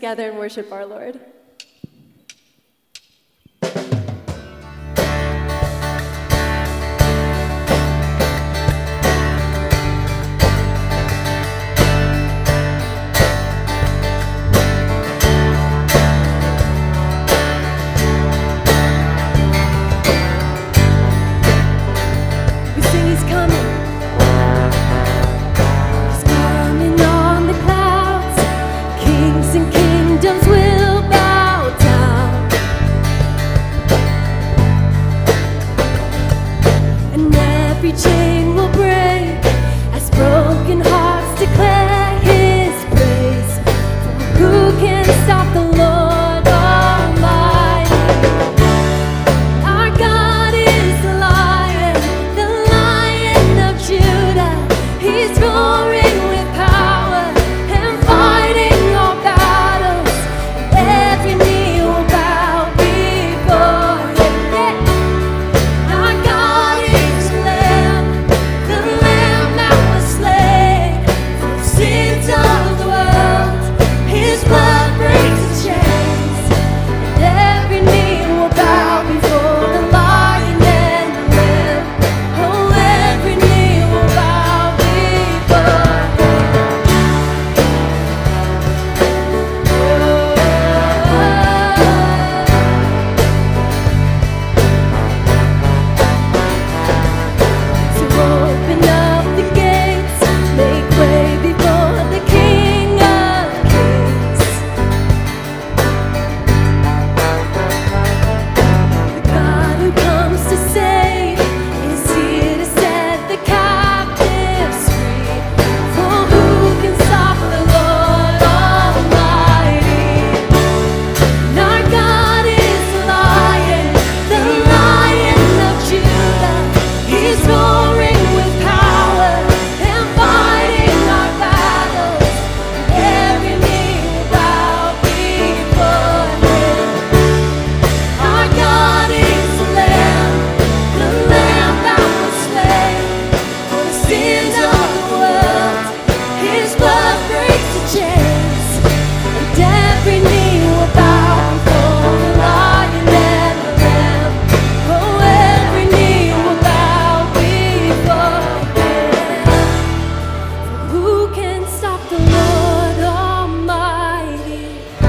Gather and worship our Lord. We sing He's coming. He's coming on the clouds. Kings and kingdoms will bow down, and every chain will break as broken hearts declare His praise. For who can stop the Lord Almighty? Our God is the Lion of Judah. He's roaring with power and fighting all battles. Every knee will bow before Him. Our God is the Lamb that was slain for the sins of the world. His blood breaks the chains, and every knee will bow before the Lion and the Lamb. Oh, every knee will bow before So open up the gates, make way before the King of Kings. The God who comes to save is here to set the captives free. For who can stop the Lord Almighty? And our God is the Lion of Judah. He's roaring with power and fighting our battles. Every knee will bow before Him. Our God is the Lamb that was slain for the sins of the world. His blood breaks the chains, and every knee will bow before the Lion and the Lamb. Oh, every knee will bow before Him. Who can stop the Lord Almighty?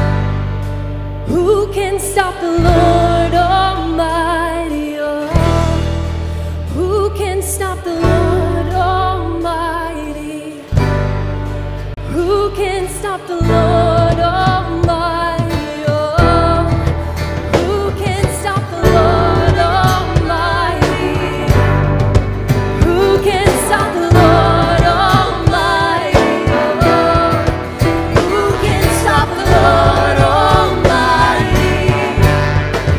Who can stop the Lord Almighty? Oh, who can stop the Lord Almighty? Who can stop the Lord Almighty? Oh, who can stop the Lord Almighty? Who can stop the Lord Almighty? Oh, who can stop the Lord Almighty?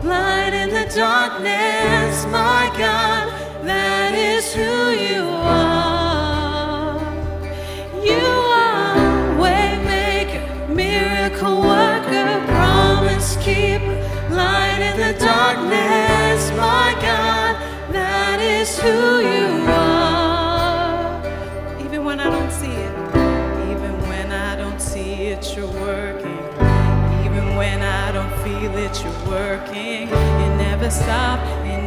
light in the darkness, my God, that is who you are. You are waymaker, miracle worker, promise keeper, light in the darkness, my God, that is who you are. Even when I don't see it, even when I don't see it, you're working. Even when I don't feel it, you're working. You never stop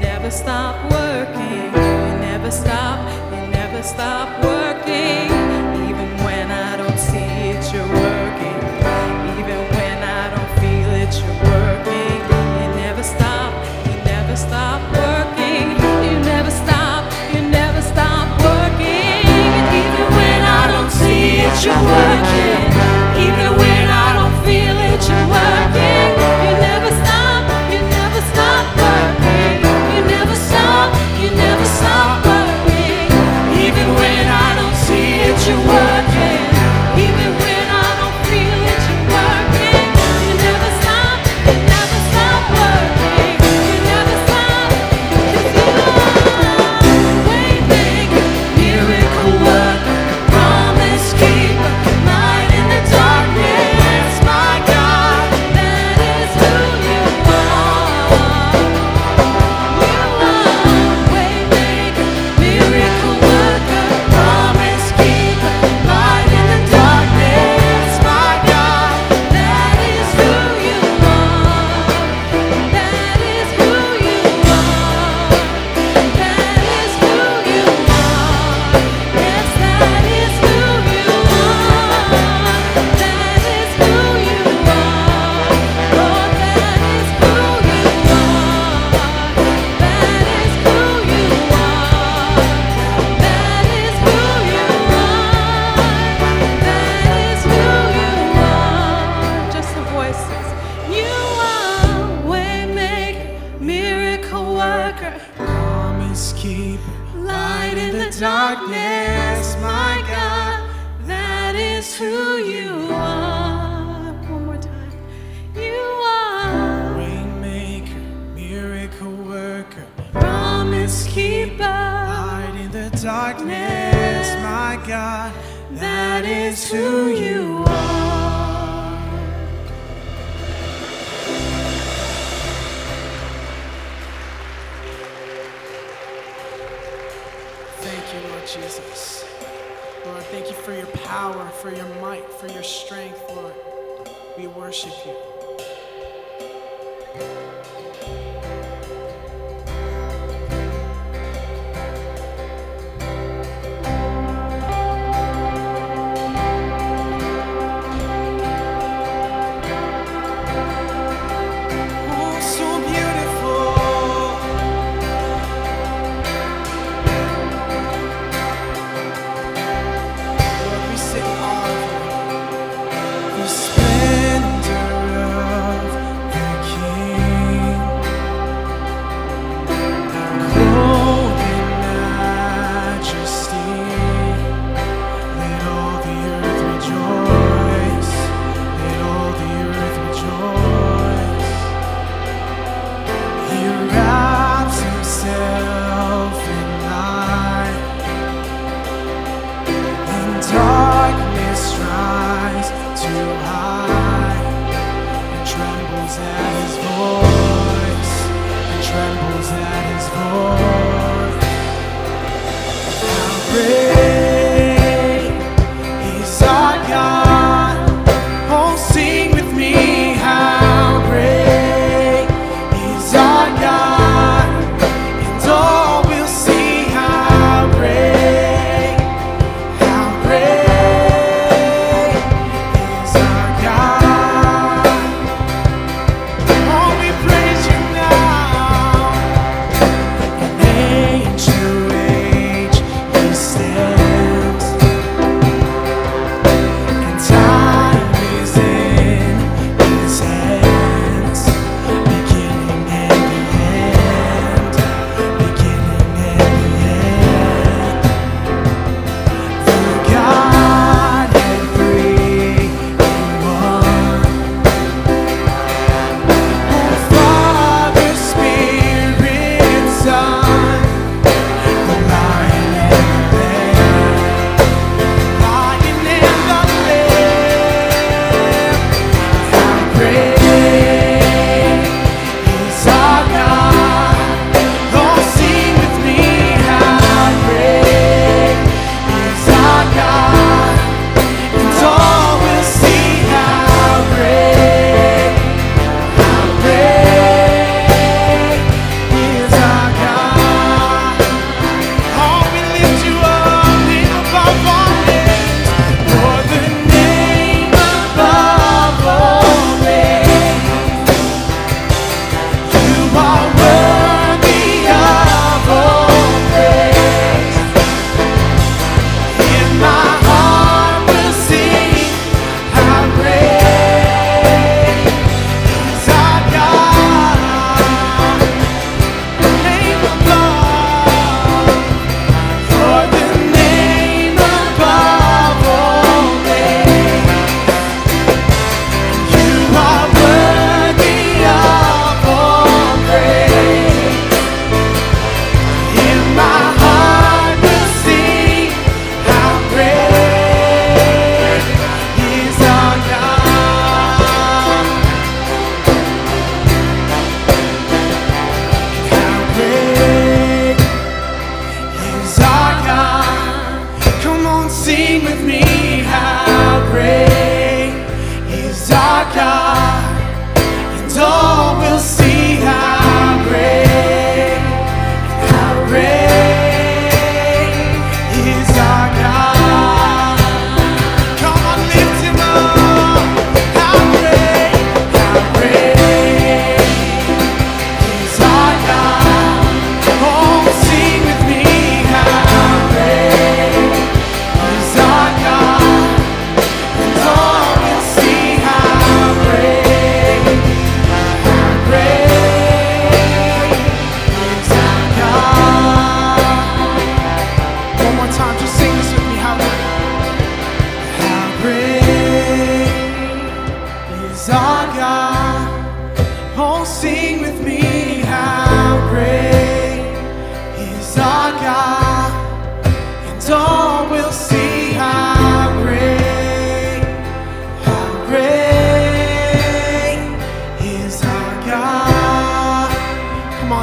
working. You never stop working. Even when I don't see it, you're working. Even when I don't feel it, you're working. You never stop working. You never stop working. Even when I don't see it, you're working. Even when I don't feel it, you're working. You never stop working. You never stop working. Even when I don't see it, you're working. Even when I don't feel it, you're working. You never stop working. You never stop, 'cause you are waymaker, miracle worker, promise keeper, light in the darkness, my God, that is who you are. You are waymaker, miracle worker, promise keeper, light in the darkness, my God, that is who you are. That is who you are. That is who you are. Yes, that is who you are. That is who you are. Lord, that is who you are. That is who you are. That is who you are. That is who you are. Just the voices. You are waymaker, miracle worker, Promise keeper, light in the darkness, my God, that is who you are. One more time. You are waymaker, miracle worker, promise keeper, light in the darkness, my God, that is who you are. Thank you, Lord Jesus. Lord, thank you for your power, for your might, for your strength, Lord. We worship you. Oh, so beautiful. Lord, we sing all of you. The splendor of the King.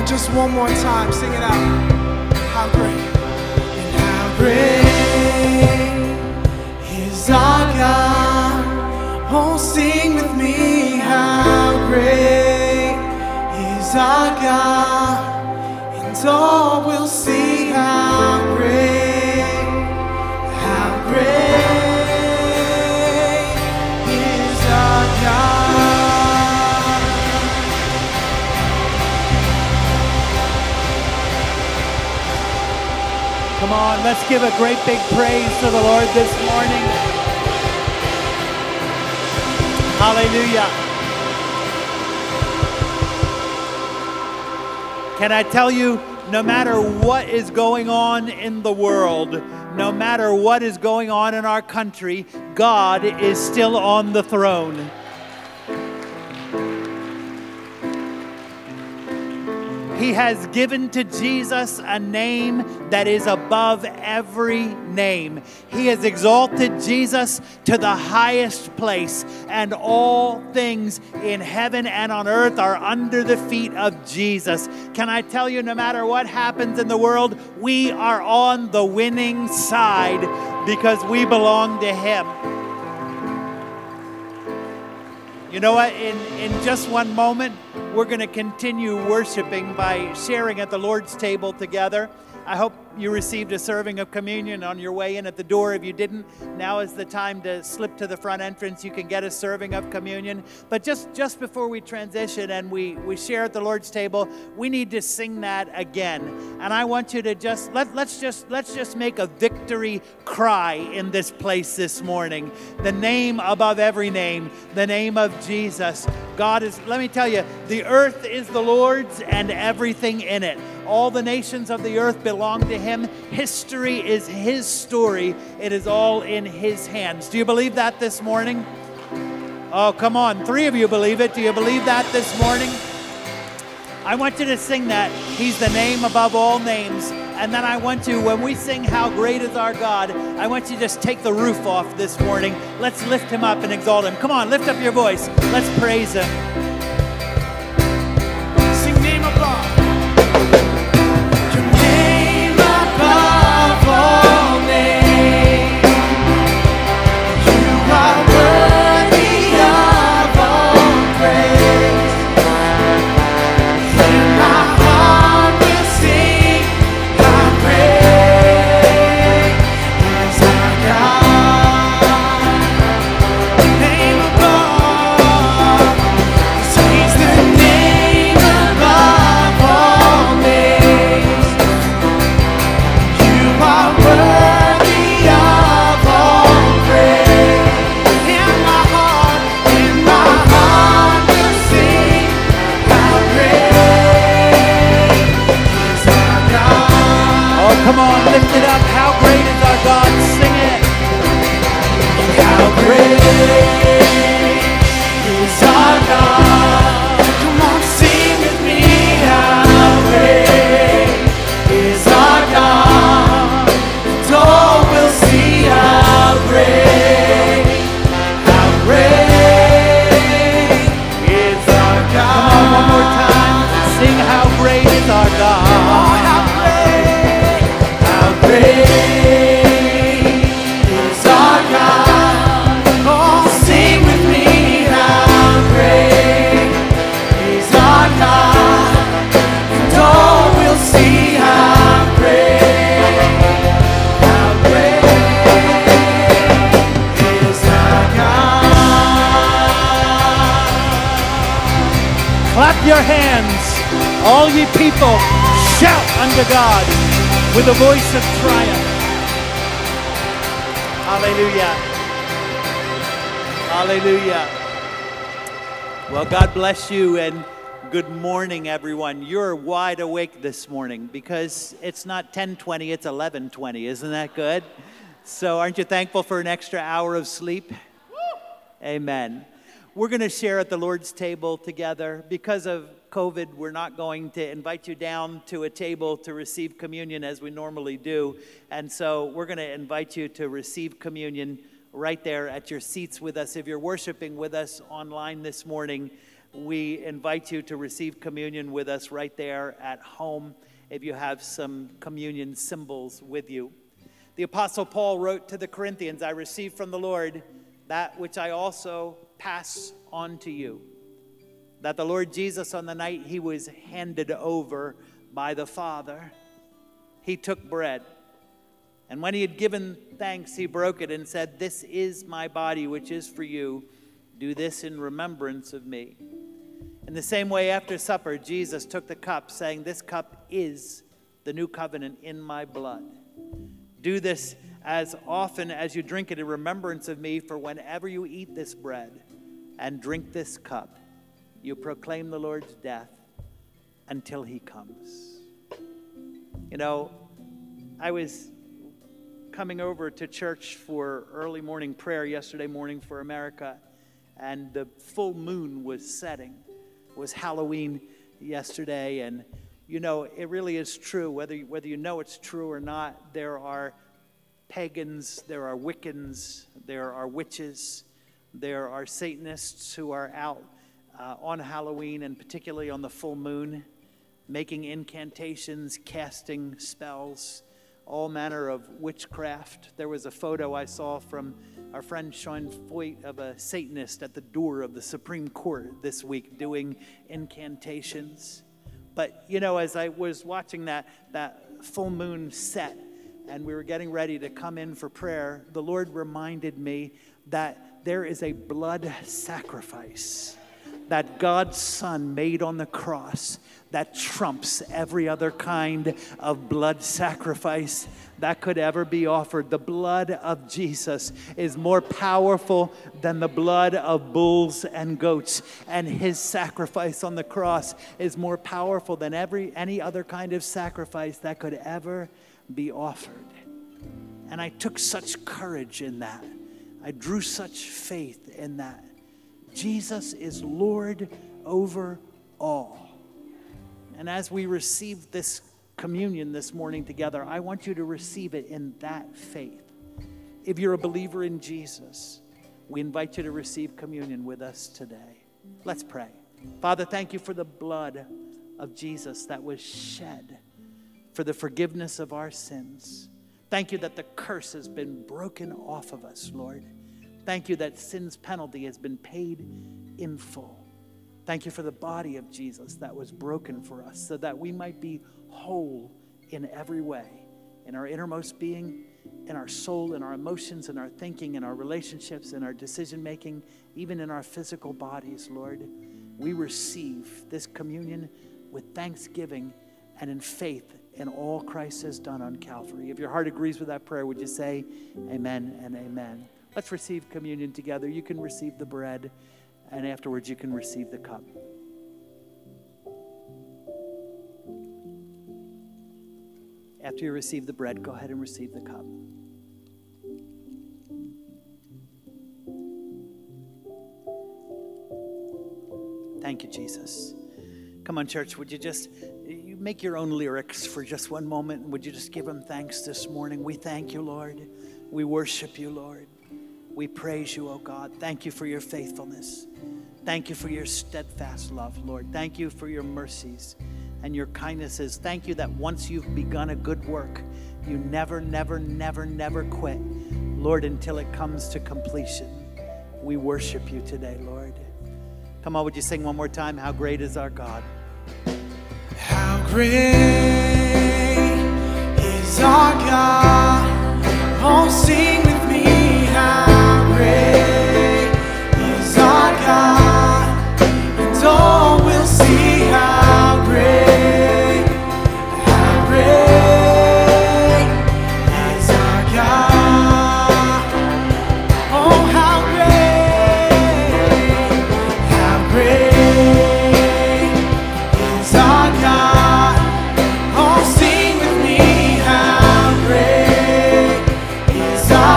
on, just one more time. Sing it out. How great. And how great is our God. Oh, sing with me. How great is our God. And all will see how great, how great is our God. Come on, let's give a great big praise to the Lord this morning. Hallelujah. Can I tell you, no matter what is going on in the world, no matter what is going on in our country, God is still on the throne. He has given to Jesus a name that is above every name. He has exalted Jesus to the highest place, and all things in heaven and on earth are under the feet of Jesus. Can I tell you, no matter what happens in the world, we are on the winning side because we belong to Him. You know what? In just one moment, we're going to continue worshiping by sharing at the Lord's table together. I hope you received a serving of communion on your way in at the door. If you didn't, now is the time to slip to the front entrance. You can get a serving of communion. But just before we transition and we share at the Lord's table, we need to sing that again. And I want you to let's just make a victory cry in this place this morning. The name above every name, the name of Jesus. God is, let me tell you, the earth is the Lord's and everything in it. All the nations of the earth belong to Him. History is His story. It is all in His hands. Do you believe that this morning? Oh, come on. 3 of you believe it. Do you believe that this morning? I want you to sing that. He's the name above all names. And then I want to, when we sing How Great Is Our God, I want you to just take the roof off this morning. Let's lift Him up and exalt Him. Come on, lift up your voice. Let's praise Him. Sing name above. Your name above all names. You are worthy of all praise. And my heart will sing how great is our God. Name above, 'cause He's the name above all names. You are worthy of all praise. And my heart will sing how great is our God. Oh, come on, lift it up. How great is our God? Sing it. How great is our God. Come on, sing with me. How great is our God. And all will see how great is our God. Come on, one more time. Sing How Great Is Our Oh, God. how great is our God. Oh, sing with me. How great is our God. And all will see how great is our God. Clap your hands, all ye people. Shout unto God with a voice of triumph. Hallelujah. Hallelujah. Well, God bless you and good morning, everyone. You're wide awake this morning because it's not 10:20, it's 11:20. Isn't that good? So aren't you thankful for an extra hour of sleep? Amen. We're going to share at the Lord's table together. Because of COVID, we're not going to invite you down to a table to receive communion as we normally do. And so we're going to invite you to receive communion right there at your seats with us. If you're worshiping with us online this morning, we invite you to receive communion with us right there at home if you have some communion symbols with you. The Apostle Paul wrote to the Corinthians, I received from the Lord that which I also pass on to you. That the Lord Jesus, on the night he was handed over by the Father, he took bread. And when he had given thanks, he broke it and said, this is my body, which is for you. Do this in remembrance of me. In the same way, after supper, Jesus took the cup, saying, this cup is the new covenant in my blood. Do this as often as you drink it in remembrance of me, for whenever you eat this bread and drink this cup, you proclaim the Lord's death until he comes. You know, I was coming over to church for early morning prayer yesterday morning for America, and the full moon was setting. It was Halloween yesterday, and you know, it really is true, whether you know it's true or not. There are pagans, there are Wiccans, there are witches, there are Satanists who are out on Halloween, and particularly on the full moon, making incantations, casting spells, all manner of witchcraft. There was a photo I saw from our friend Sean Foyt of a Satanist at the door of the Supreme Court this week doing incantations. But, you know, as I was watching that full moon set and we were getting ready to come in for prayer, the Lord reminded me that there is a blood sacrifice that God's Son made on the cross that trumps every other kind of blood sacrifice that could ever be offered. The blood of Jesus is more powerful than the blood of bulls and goats, and his sacrifice on the cross is more powerful than any other kind of sacrifice that could ever be offered. And I took such courage in that. I drew such faith in that. Jesus is Lord over all. And as we receive this communion this morning together, I want you to receive it in that faith. If you're a believer in Jesus, we invite you to receive communion with us today. Let's pray. Father, thank you for the blood of Jesus that was shed for the forgiveness of our sins. Thank you that the curse has been broken off of us, Lord. Thank you that sin's penalty has been paid in full. Thank you for the body of Jesus that was broken for us so that we might be whole in every way, in our innermost being, in our soul, in our emotions, in our thinking, in our relationships, in our decision-making, even in our physical bodies, Lord. We receive this communion with thanksgiving and in faith in all Christ has done on Calvary. If your heart agrees with that prayer, would you say amen and amen? Let's receive communion together. You can receive the bread, and afterwards you can receive the cup. After you receive the bread, go ahead and receive the cup. Thank you, Jesus. Come on, church, would you make your own lyrics for just one moment, and would you just give him thanks this morning? We thank you, Lord. We worship you, Lord. We praise you, oh God. Thank you for your faithfulness. Thank you for your steadfast love, Lord. Thank you for your mercies and your kindnesses. Thank you that once you've begun a good work, you never, never, never, never quit, Lord, until it comes to completion. We worship you today, Lord. Come on, would you sing one more time? How great is our God? How great is our God? Oh, sing with me. How great is our God? And all will see how great is our God. Oh, how great is our God. Oh, sing with me. How great is our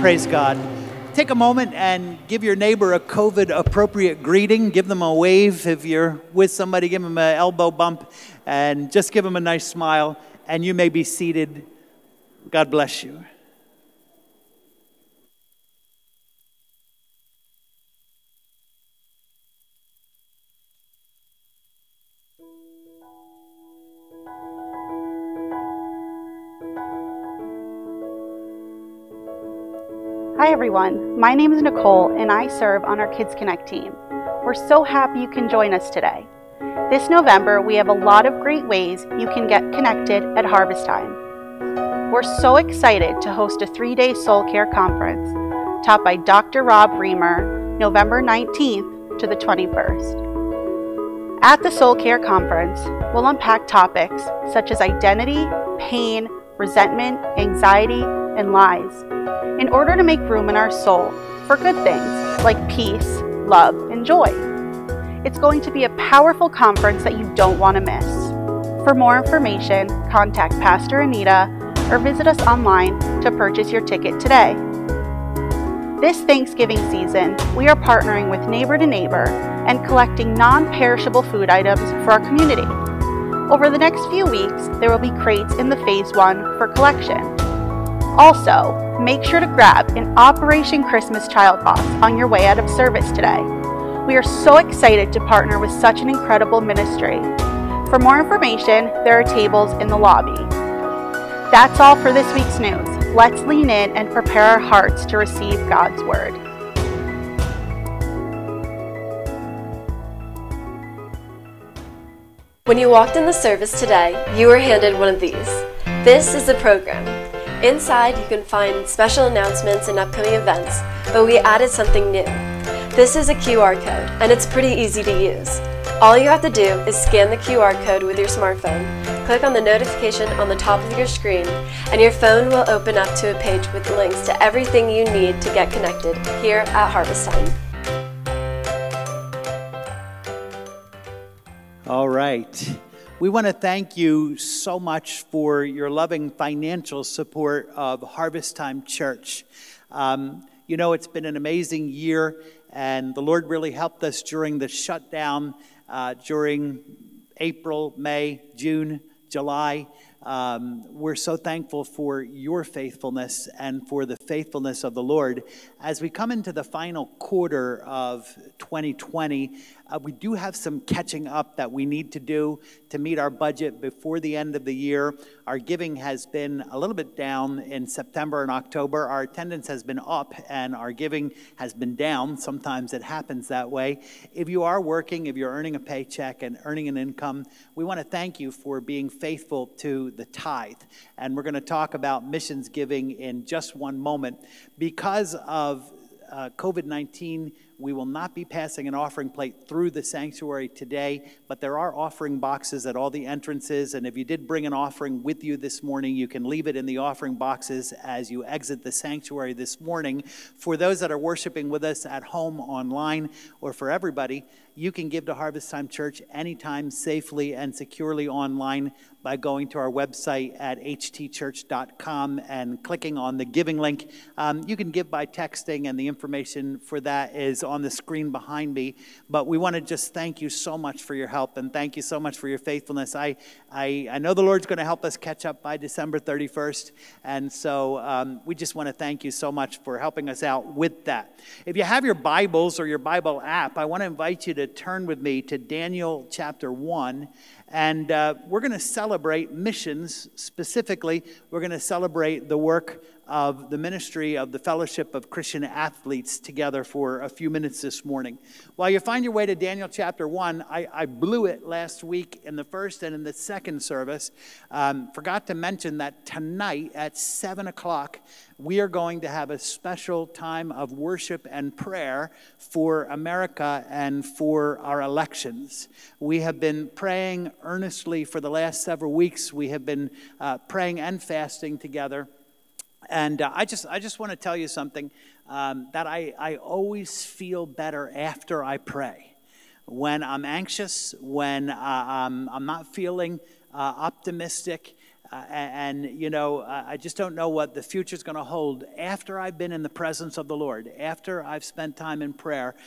Praise God. Take a moment and give your neighbor a COVID-appropriate greeting. Give them a wave. If you're with somebody, give them an elbow bump and just give them a nice smile. And you may be seated. God bless you. Hi everyone, my name is Nicole and I serve on our Kids Connect team. We're so happy you can join us today. This November, we have a lot of great ways you can get connected at Harvest Time. We're so excited to host a 3-day soul care conference taught by Dr. Rob Reamer, November 19th to the 21st. At the Soul Care Conference, we'll unpack topics such as identity, pain, resentment, anxiety, and lies, in order to make room in our soul for good things like peace, love, and joy. It's going to be a powerful conference that you don't want to miss. For more information, contact Pastor Anita or visit us online to purchase your ticket today. This Thanksgiving season, we are partnering with Neighbor to Neighbor and collecting non-perishable food items for our community. Over the next few weeks, there will be crates in the Phase 1 for collection. Also, make sure to grab an Operation Christmas Child Box on your way out of service today. We are so excited to partner with such an incredible ministry. For more information, there are tables in the lobby. That's all for this week's news. Let's lean in and prepare our hearts to receive God's Word. When you walked in the service today, you were handed one of these. This is the program. Inside, you can find special announcements and upcoming events, but we added something new. This is a QR code, and it's pretty easy to use. All you have to do is scan the QR code with your smartphone, click on the notification on the top of your screen, and your phone will open up to a page with links to everything you need to get connected here at Harvest Time. All right. We want to thank you so much for your loving financial support of Harvest Time Church. You know, it's been an amazing year, and the Lord really helped us during the shutdown during April, May, June, July. We're so thankful for your faithfulness and for the faithfulness of the Lord. As we come into the final quarter of 2020, we do have some catching up that we need to do to meet our budget before the end of the year. Our giving has been a little bit down in September and October. Our attendance has been up and our giving has been down. Sometimes it happens that way. If you are working, if you're earning a paycheck and earning an income, we want to thank you for being faithful to the tithe. And we're going to talk about missions giving in just one moment. Because of COVID-19, we will not be passing an offering plate through the sanctuary today, but there are offering boxes at all the entrances, and if you did bring an offering with you this morning, you can leave it in the offering boxes as you exit the sanctuary this morning. For those that are worshiping with us at home, online, or for everybody, you can give to Harvest Time Church anytime safely and securely online by going to our website at htchurch.com and clicking on the giving link. You can give by texting, and the information for that is on the screen behind me. But we want to just thank you so much for your help, and thank you so much for your faithfulness. I know the Lord's going to help us catch up by December 31st, and so we just want to thank you so much for helping us out with that. If you have your Bibles or your Bible app, I want to invite you to turn with me to Daniel chapter 1. And we're going to celebrate missions. Specifically, we're going to celebrate the work of the ministry of the Fellowship of Christian Athletes together for a few minutes this morning. While you find your way to Daniel chapter 1, I blew it last week in the first and in the second service. Forgot to mention that tonight at 7 o'clock, we are going to have a special time of worship and prayer for America and for our elections. We have been praying earnestly for the last several weeks. We have been praying and fasting together. And I just want to tell you something, that I always feel better after I pray. When I'm anxious, when I'm not feeling optimistic, I just don't know what the future's going to hold. After I've been in the presence of the Lord, after I've spent time in prayer,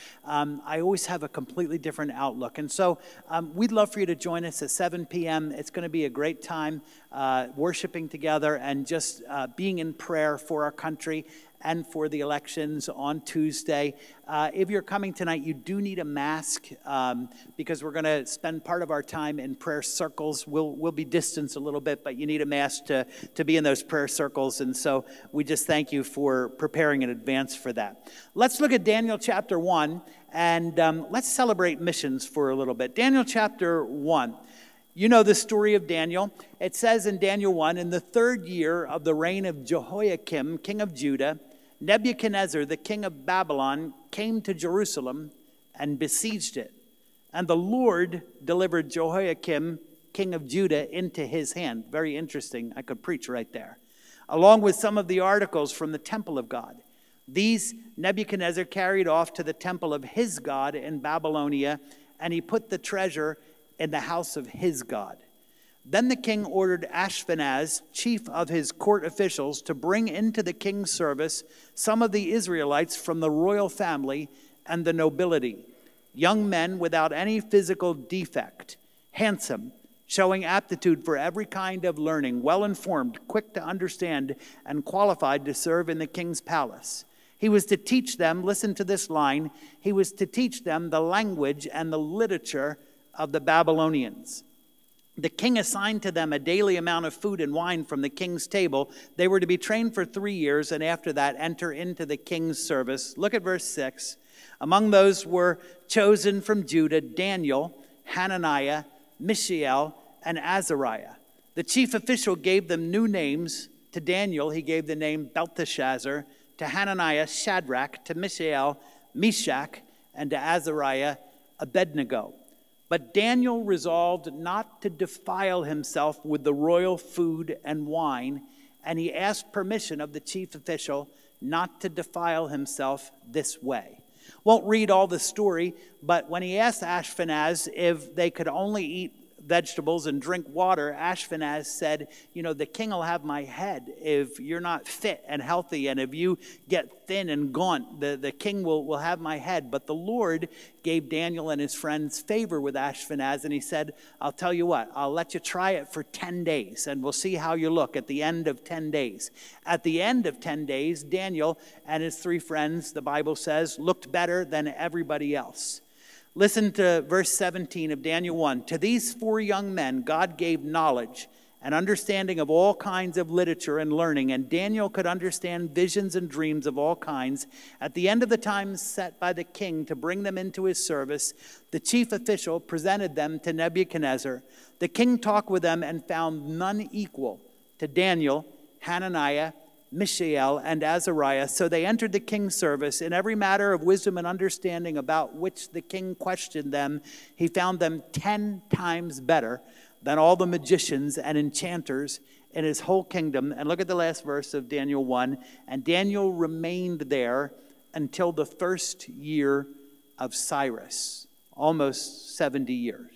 I always have a completely different outlook. And so we'd love for you to join us at 7 p.m. It's going to be a great time worshiping together and just being in prayer for our country and for the elections on Tuesday. If you're coming tonight, you do need a mask because we're going to spend part of our time in prayer circles. We'll be distanced a little bit, but you need a mask to be in those prayer circles. And so we just thank you for preparing in advance for that. Let's look at Daniel chapter 1, and let's celebrate missions for a little bit. Daniel chapter 1. You know the story of Daniel. It says in Daniel 1, in the 3rd year of the reign of Jehoiakim, king of Judah, Nebuchadnezzar, the king of Babylon, came to Jerusalem and besieged it. And the Lord delivered Jehoiakim, king of Judah, into his hand. Very interesting. I could preach right there. Along with some of the articles from the temple of God. These Nebuchadnezzar carried off to the temple of his God in Babylonia, and he put the treasure in the house of his God. Then the king ordered Ashpenaz, chief of his court officials, to bring into the king's service some of the Israelites from the royal family and the nobility, young men without any physical defect, handsome, showing aptitude for every kind of learning, well-informed, quick to understand, and qualified to serve in the king's palace. He was to teach them, listen to this line, he was to teach them the language and the literature of the Babylonians. The king assigned to them a daily amount of food and wine from the king's table. They were to be trained for 3 years, and after that enter into the king's service. Look at verse 6. Among those were chosen from Judah Daniel, Hananiah, Mishael, and Azariah. The chief official gave them new names. To Daniel he gave the name Belteshazzar, to Hananiah Shadrach, to Mishael Meshach, and to Azariah Abednego. But Daniel resolved not to defile himself with the royal food and wine, and he asked permission of the chief official not to defile himself this way. Won't read all the story, but when he asked Ashpenaz if they could only eat vegetables and drink water, Ashpenaz said, the king will have my head if you're not fit and healthy, and if you get thin and gaunt, the king will have my head. But the Lord gave Daniel and his friends favor with Ashpenaz, and he said, I'll tell you what, I'll let you try it for 10 days, and we'll see how you look at the end of 10 days. At the end of 10 days, Daniel and his 3 friends, the Bible says, looked better than everybody else. Listen to verse 17 of Daniel 1. To these 4 young men, God gave knowledge and understanding of all kinds of literature and learning, and Daniel could understand visions and dreams of all kinds. At the end of the time set by the king to bring them into his service, the chief official presented them to Nebuchadnezzar. The king talked with them and found none equal to Daniel, Hananiah, Mishael, and Azariah. So they entered the king's service. In every matter of wisdom and understanding about which the king questioned them, he found them 10 times better than all the magicians and enchanters in his whole kingdom. And look at the last verse of Daniel 1. And Daniel remained there until the 1st year of Cyrus, almost 70 years.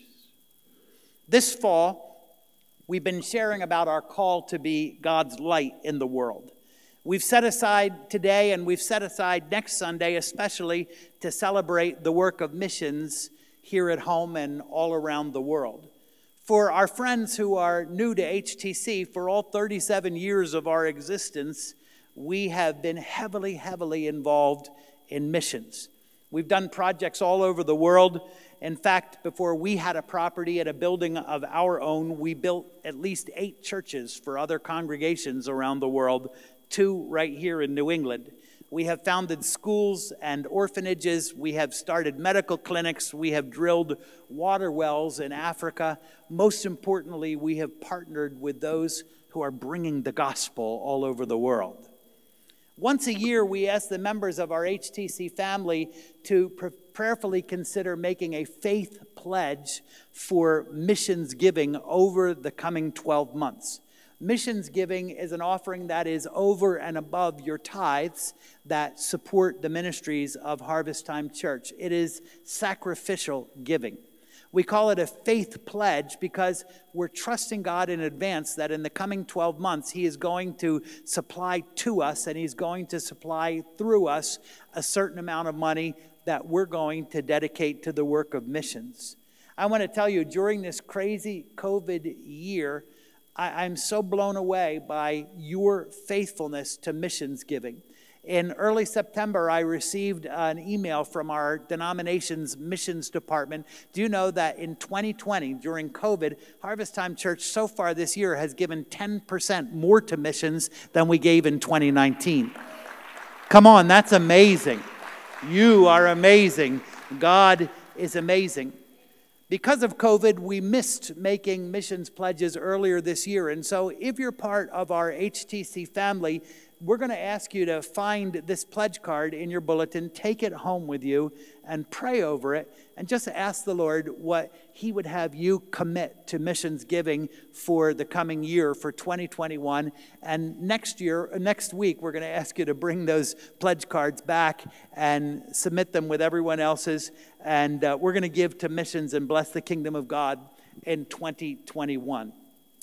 This fall, we've been sharing about our call to be God's light in the world. We've set aside today and we've set aside next Sunday especially to celebrate the work of missions here at home and all around the world. For our friends who are new to HTC, for all 37 years of our existence, we have been heavily involved in missions. We've done projects all over the world. In fact, before we had a property at a building of our own, we built at least 8 churches for other congregations around the world, 2 right here in New England. We have founded schools and orphanages. We have started medical clinics. We have drilled water wells in Africa. Most importantly, we have partnered with those who are bringing the gospel all over the world. Once a year, we ask the members of our HTC family to prayerfully consider making a faith pledge for missions giving over the coming 12 months. Missions giving is an offering that is over and above your tithes that support the ministries of Harvest Time Church. It is sacrificial giving. We call it a faith pledge because we're trusting God in advance that in the coming 12 months, He is going to supply to us and He's going to supply through us a certain amount of money that we're going to dedicate to the work of missions. I want to tell you, during this crazy COVID year, I'm so blown away by your faithfulness to missions giving. In early September, I received an email from our denomination's missions department. Do you know that in 2020, during COVID, Harvest Time Church so far this year has given 10% more to missions than we gave in 2019? Come on, that's amazing. You are amazing. God is amazing. Because of COVID, we missed making missions pledges earlier this year. And so if you're part of our HTC family, we're going to ask you to find this pledge card in your bulletin, take it home with you, and pray over it, and just ask the Lord what He would have you commit to missions giving for the coming year, for 2021. And next week, we're going to ask you to bring those pledge cards back and submit them with everyone else's, and we're going to give to missions and bless the kingdom of God in 2021.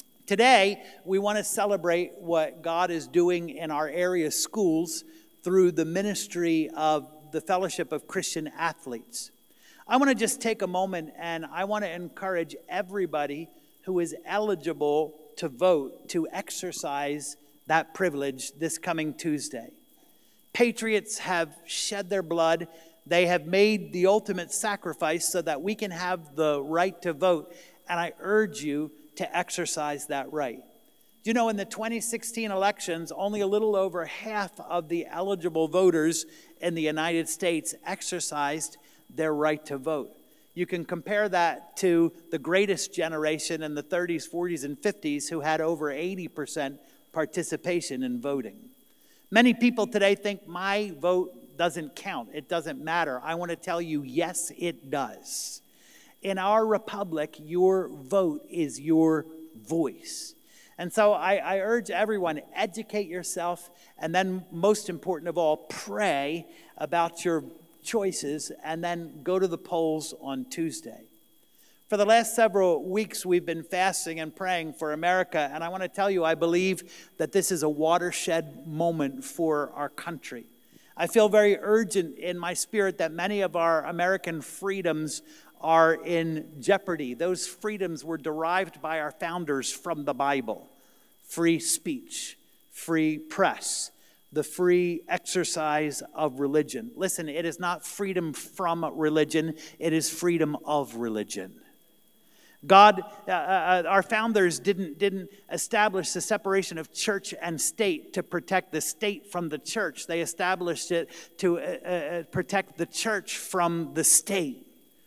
Today, we want to celebrate what God is doing in our area schools through the ministry of the Fellowship of Christian Athletes. I want to just take a moment and I want to encourage everybody who is eligible to vote to exercise that privilege this coming Tuesday. Patriots have shed their blood. They have made the ultimate sacrifice so that we can have the right to vote. And I urge you to exercise that right. You know, in the 2016 elections, only a little over half of the eligible voters in the United States exercised their right to vote. You can compare that to the greatest generation in the 30s, 40s, and 50s who had over 80% participation in voting. Many people today think my vote doesn't count. It doesn't matter. I want to tell you, yes, it does. In our republic, your vote is your voice. And so I urge everyone, educate yourself, and then most important of all, pray about your choices, and then go to the polls on Tuesday. For the last several weeks, we've been fasting and praying for America, and I want to tell you, I believe that this is a watershed moment for our country. I feel very urgent in my spirit that many of our American freedoms are in jeopardy. Those freedoms were derived by our founders from the Bible. Free speech, free press, the free exercise of religion. Listen, it is not freedom from religion, it is freedom of religion. God, our founders didn't establish the separation of church and state to protect the state from the church. They established it to protect the church from the state.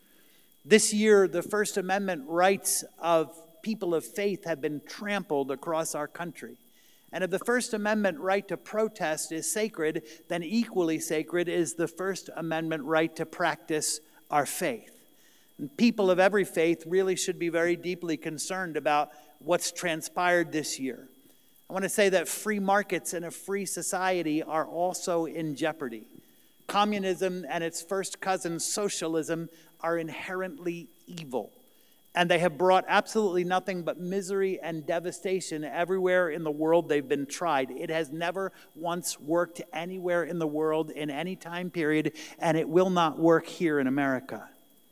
This year, the First Amendment rights of people of faith have been trampled across our country. And if the First Amendment right to protest is sacred, then equally sacred is the First Amendment right to practice our faith. And people of every faith really should be very deeply concerned about what's transpired this year. I want to say that free markets in a free society are also in jeopardy. Communism and its first cousin, socialism, are inherently evil. And they have brought absolutely nothing but misery and devastation everywhere in the world they've been tried. It has never once worked anywhere in the world in any time period, and it will not work here in America.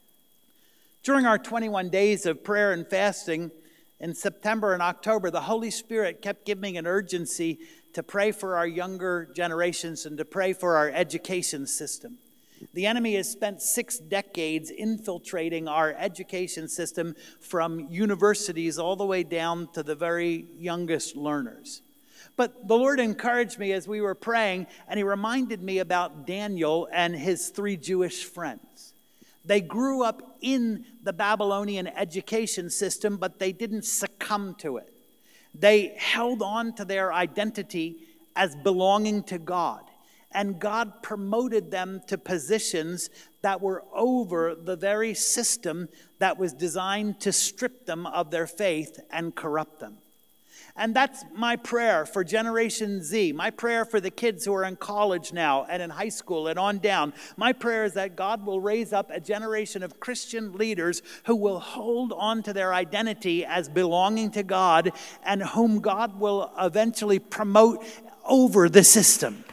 During our 21 days of prayer and fasting in September and October, the Holy Spirit kept giving an urgency to pray for our younger generations and to pray for our education system. The enemy has spent 6 decades infiltrating our education system from universities all the way down to the very youngest learners. But the Lord encouraged me as we were praying, and He reminded me about Daniel and his 3 Jewish friends. They grew up in the Babylonian education system, but they didn't succumb to it. They held on to their identity as belonging to God. And God promoted them to positions that were over the very system that was designed to strip them of their faith and corrupt them. And that's my prayer for Generation Z, my prayer for the kids who are in college now and in high school and on down. My prayer is that God will raise up a generation of Christian leaders who will hold on to their identity as belonging to God and whom God will eventually promote over the system.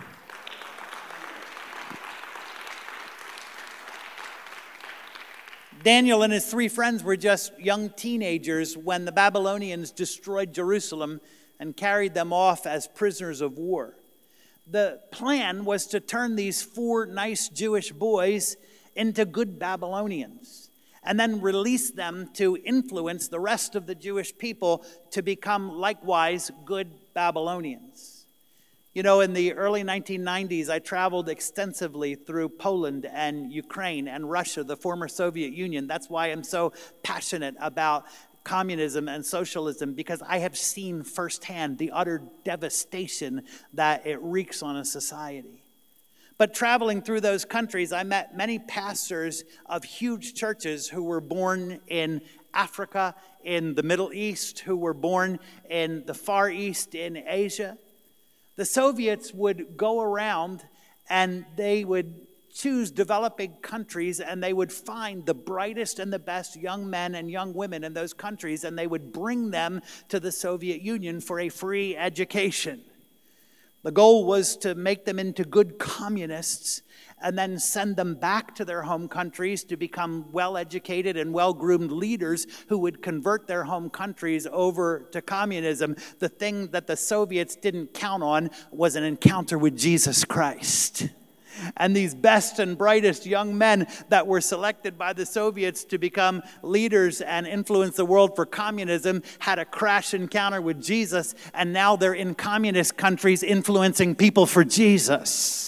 Daniel and his 3 friends were just young teenagers when the Babylonians destroyed Jerusalem and carried them off as prisoners of war. The plan was to turn these 4 nice Jewish boys into good Babylonians and then release them to influence the rest of the Jewish people to become likewise good Babylonians. You know, in the early 1990s, I traveled extensively through Poland and Ukraine and Russia, the former Soviet Union. That's why I'm so passionate about communism and socialism, because I have seen firsthand the utter devastation that it wreaks on a society. But traveling through those countries, I met many pastors of huge churches who were born in Africa, in the Middle East, who were born in the Far East, in Asia. The Soviets would go around and they would choose developing countries, and they would find the brightest and the best young men and young women in those countries, and they would bring them to the Soviet Union for a free education. The goal was to make them into good communists and then send them back to their home countries to become well-educated and well-groomed leaders who would convert their home countries over to communism. The thing that the Soviets didn't count on was an encounter with Jesus Christ. And these best and brightest young men that were selected by the Soviets to become leaders and influence the world for communism had a crash encounter with Jesus, and now they're in communist countries influencing people for Jesus.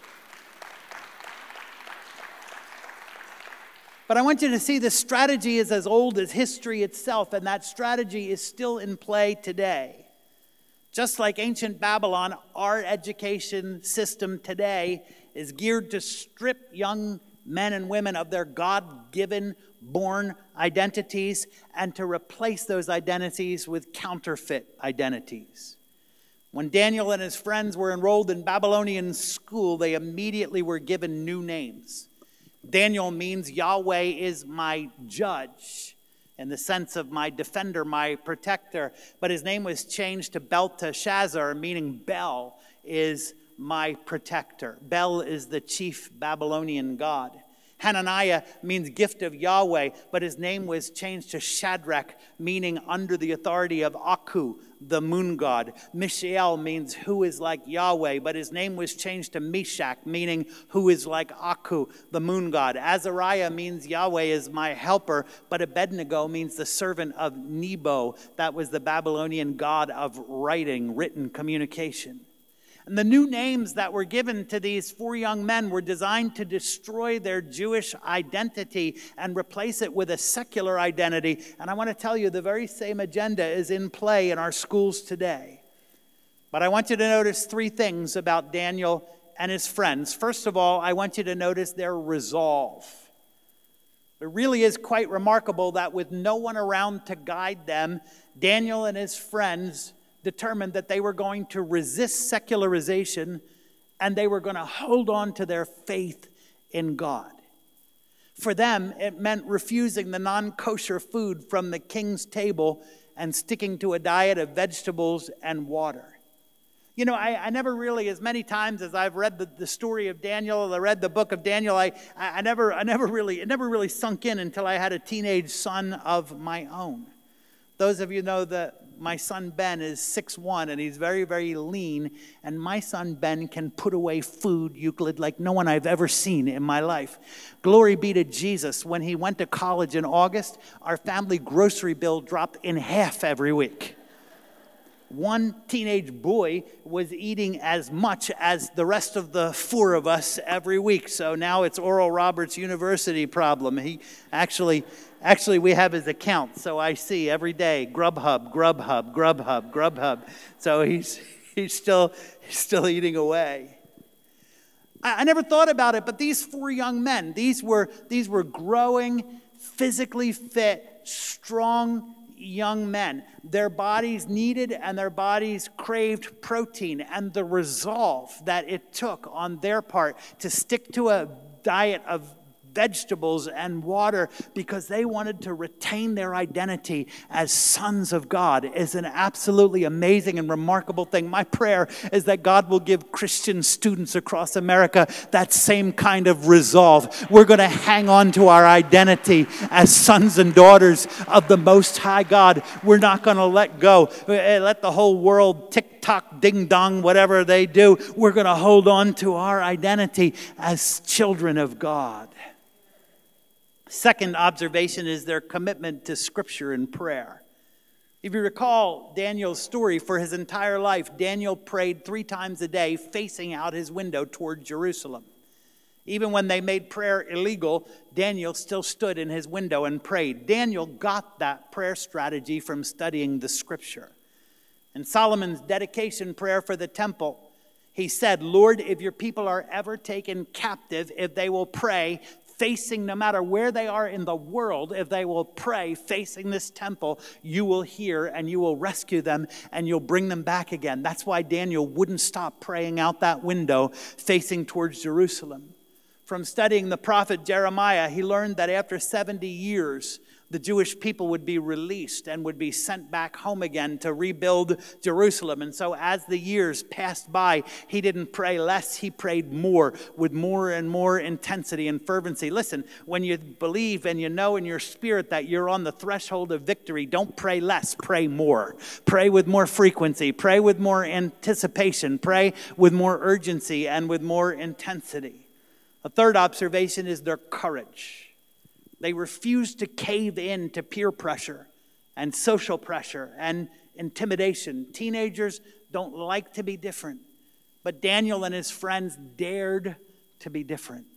But I want you to see the strategy is as old as history itself, and that strategy is still in play today. Just like ancient Babylon, our education system today is geared to strip young men and women of their God-given, born identities and to replace those identities with counterfeit identities. When Daniel and his friends were enrolled in Babylonian school, they immediately were given new names. Daniel means Yahweh is my judge, in the sense of my defender, my protector. But his name was changed to Belteshazzar, meaning Bel is my protector. Bel is the chief Babylonian god. Hananiah means gift of Yahweh, but his name was changed to Shadrach, meaning under the authority of Aku, the moon god. Mishael means who is like Yahweh, but his name was changed to Meshach, meaning who is like Aku, the moon god. Azariah means Yahweh is my helper, but Abednego means the servant of Nebo. That was the Babylonian god of writing, written communication. And the new names that were given to these 4 young men were designed to destroy their Jewish identity and replace it with a secular identity. And I want to tell you, the very same agenda is in play in our schools today. But I want you to notice 3 things about Daniel and his friends. First of all, I want you to notice their resolve. It really is quite remarkable that with no one around to guide them, Daniel and his friends determined that they were going to resist secularization and they were going to hold on to their faith in God. For them, it meant refusing the non-kosher food from the king's table and sticking to a diet of vegetables and water. You know, I never really, as many times as I've read the story of Daniel, I read the book of Daniel, it never really sunk in until I had a teenage son of my own. Those of you know that my son Ben is 6'1", and he's very, very lean. And my son Ben can put away food, Euclid, like no one I've ever seen in my life. Glory be to Jesus. When he went to college in August, our family grocery bill dropped in half every week. One teenage boy was eating as much as the rest of the 4 of us every week. So now it's Oral Roberts University problem. He actually we have his account. So I see every day Grubhub. So he's still eating away. I never thought about it, but these 4 young men, these were growing, physically fit, strong young men. Their bodies needed and their bodies craved protein, and the resolve that it took on their part to stick to a diet of vegetables and water because they wanted to retain their identity as sons of God is an absolutely amazing and remarkable thing. My prayer is that God will give Christian students across America that same kind of resolve. We're going to hang on to our identity as sons and daughters of the Most High God. We're not going to let go. Let the whole world tick-tock, ding-dong, whatever they do. We're going to hold on to our identity as children of God. Second observation is their commitment to Scripture and prayer. If you recall Daniel's story, for his entire life, Daniel prayed 3 times a day facing out his window toward Jerusalem. Even when they made prayer illegal, Daniel still stood in his window and prayed. Daniel got that prayer strategy from studying the Scripture. In Solomon's dedication prayer for the temple, he said, Lord, if your people are ever taken captive, if they will pray, facing no matter where they are in the world, if they will pray facing this temple, you will hear and you will rescue them and you'll bring them back again. That's why Daniel wouldn't stop praying out that window facing towards Jerusalem. From studying the prophet Jeremiah, he learned that after 70 years, the Jewish people would be released and would be sent back home again to rebuild Jerusalem. And so as the years passed by, he didn't pray less, he prayed more, with more and more intensity and fervency. Listen, when you believe and you know in your spirit that you're on the threshold of victory, don't pray less, pray more. Pray with more frequency, pray with more anticipation, pray with more urgency and with more intensity. A third observation is their courage. They refused to cave in to peer pressure and social pressure and intimidation. Teenagers don't like to be different, but Daniel and his friends dared to be different.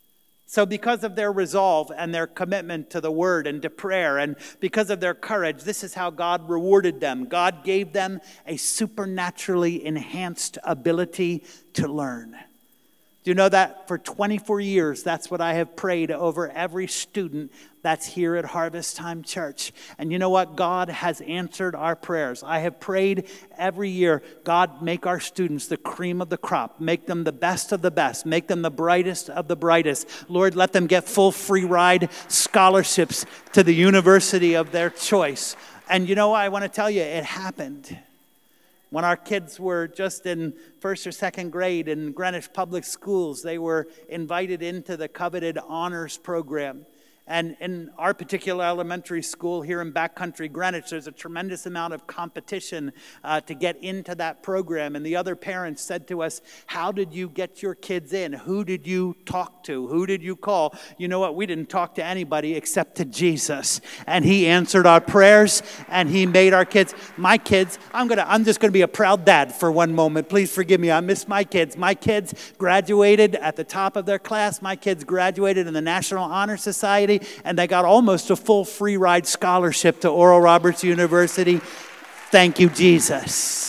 So because of their resolve and their commitment to the word and to prayer, and because of their courage, this is how God rewarded them. God gave them a supernaturally enhanced ability to learn. Do you know that for 24 years, that's what I have prayed over every student that's here at Harvest Time Church. And you know what? God has answered our prayers. I have prayed every year, God, make our students the cream of the crop. Make them the best of the best. Make them the brightest of the brightest. Lord, let them get full free ride scholarships to the university of their choice. And you know what? I want to tell you, it happened. When our kids were just in 1st or 2nd grade in Greenwich Public Schools, they were invited into the coveted honors program. And in our particular elementary school here in backcountry Greenwich, there's a tremendous amount of competition to get into that program. And the other parents said to us, how did you get your kids in? Who did you talk to? Who did you call? You know what? We didn't talk to anybody except to Jesus. And he answered our prayers and he made our kids. My kids, I'm just going to be a proud dad for one moment. Please forgive me. I miss my kids. My kids graduated at the top of their class. My kids graduated in the National Honor Society. And they got almost a full free ride scholarship to Oral Roberts University. Thank you, Jesus.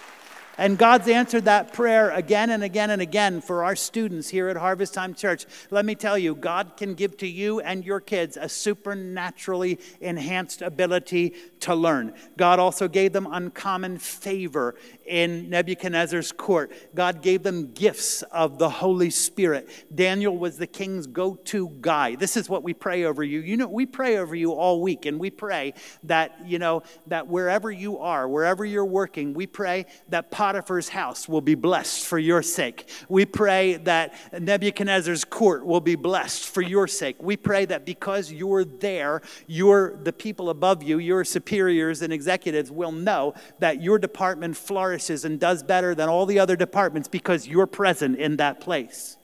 And God's answered that prayer again and again and again for our students here at Harvest Time Church. Let me tell you, God can give to you and your kids a supernaturally enhanced ability to learn. God also gave them uncommon favor in Nebuchadnezzar's court. God gave them gifts of the Holy Spirit. Daniel was the king's go-to guy. This is what we pray over you. You know, we pray over you all week, and we pray that, that wherever you are, wherever you're working, we pray that Potiphar's house will be blessed for your sake. We pray that Nebuchadnezzar's court will be blessed for your sake. We pray that because you're there, the people above you, your superiors and executives will know that your department flourishes and does better than all the other departments because you're present in that place.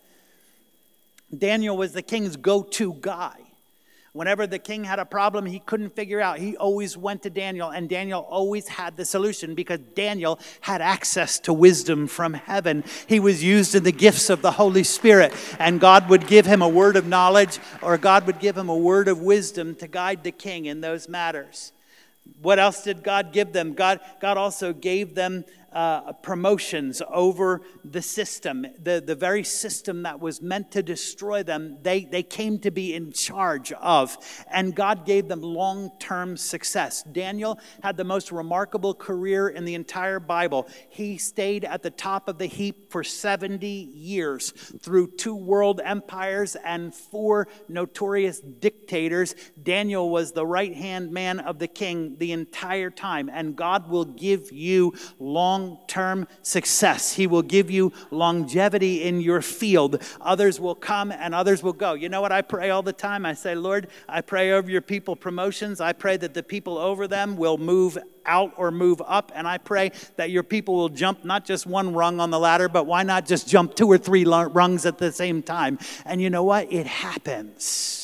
Daniel was the king's go-to guy. Whenever the king had a problem he couldn't figure out, he always went to Daniel, and Daniel always had the solution because Daniel had access to wisdom from heaven. He was used in the gifts of the Holy Spirit, and God would give him a word of knowledge, or God would give him a word of wisdom to guide the king in those matters. What else did God give them? God also gave them promotions over the system, the very system that was meant to destroy them, they came to be in charge of. And God gave them long-term success. Daniel had the most remarkable career in the entire Bible. He stayed at the top of the heap for 70 years through 2 world empires and 4 notorious dictators. Daniel was the right-hand man of the king the entire time. And God will give you long-term success. He will give you longevity in your field. Others will come and others will go. You know what I pray all the time? I say, Lord, I pray over your people promotions. I pray that the people over them will move out or move up. And I pray that your people will jump not just one rung on the ladder, but why not just jump 2 or 3 rungs at the same time? And you know what? It happens.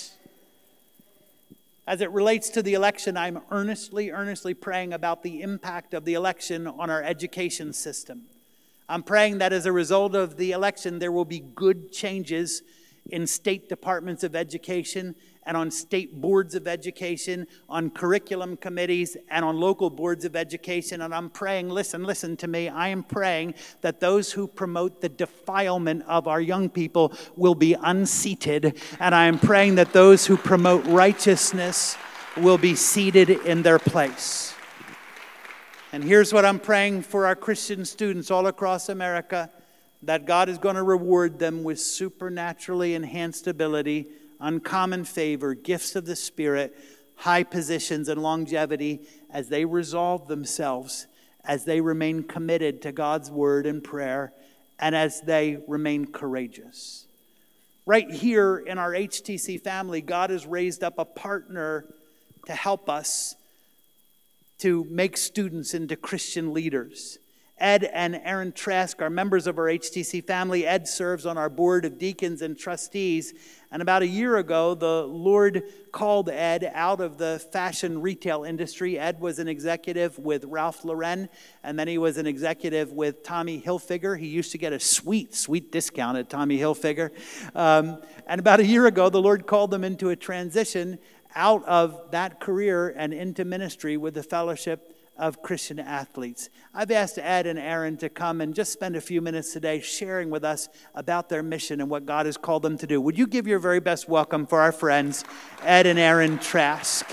As it relates to the election, I'm earnestly praying about the impact of the election on our education system. I'm praying that as a result of the election, there will be good changes in state departments of education and on state boards of education, on curriculum committees, and on local boards of education. And I'm praying, listen to me, I am praying that those who promote the defilement of our young people will be unseated. And I am praying that those who promote righteousness will be seated in their place. And here's what I'm praying for our Christian students all across America, that God is going to reward them with supernaturally enhanced ability, uncommon favor, gifts of the Spirit, high positions, and longevity as they resolve themselves, as they remain committed to God's word and prayer, and as they remain courageous. Right here in our HTC family, God has raised up a partner to help us to make students into Christian leaders. Ed and Aaron Trask are members of our HTC family. Ed serves on our board of deacons and trustees. And about a year ago, the Lord called Ed out of the fashion retail industry. Ed was an executive with Ralph Lauren, and then he was an executive with Tommy Hilfiger. He used to get a sweet discount at Tommy Hilfiger. And about a year ago, the Lord called them into a transition out of that career and into ministry with the Fellowship of Christian Athletes. I've asked Ed and Aaron to come and just spend a few minutes today sharing with us about their mission and what God has called them to do. Would you give your very best welcome for our friends, Ed and Aaron Trask?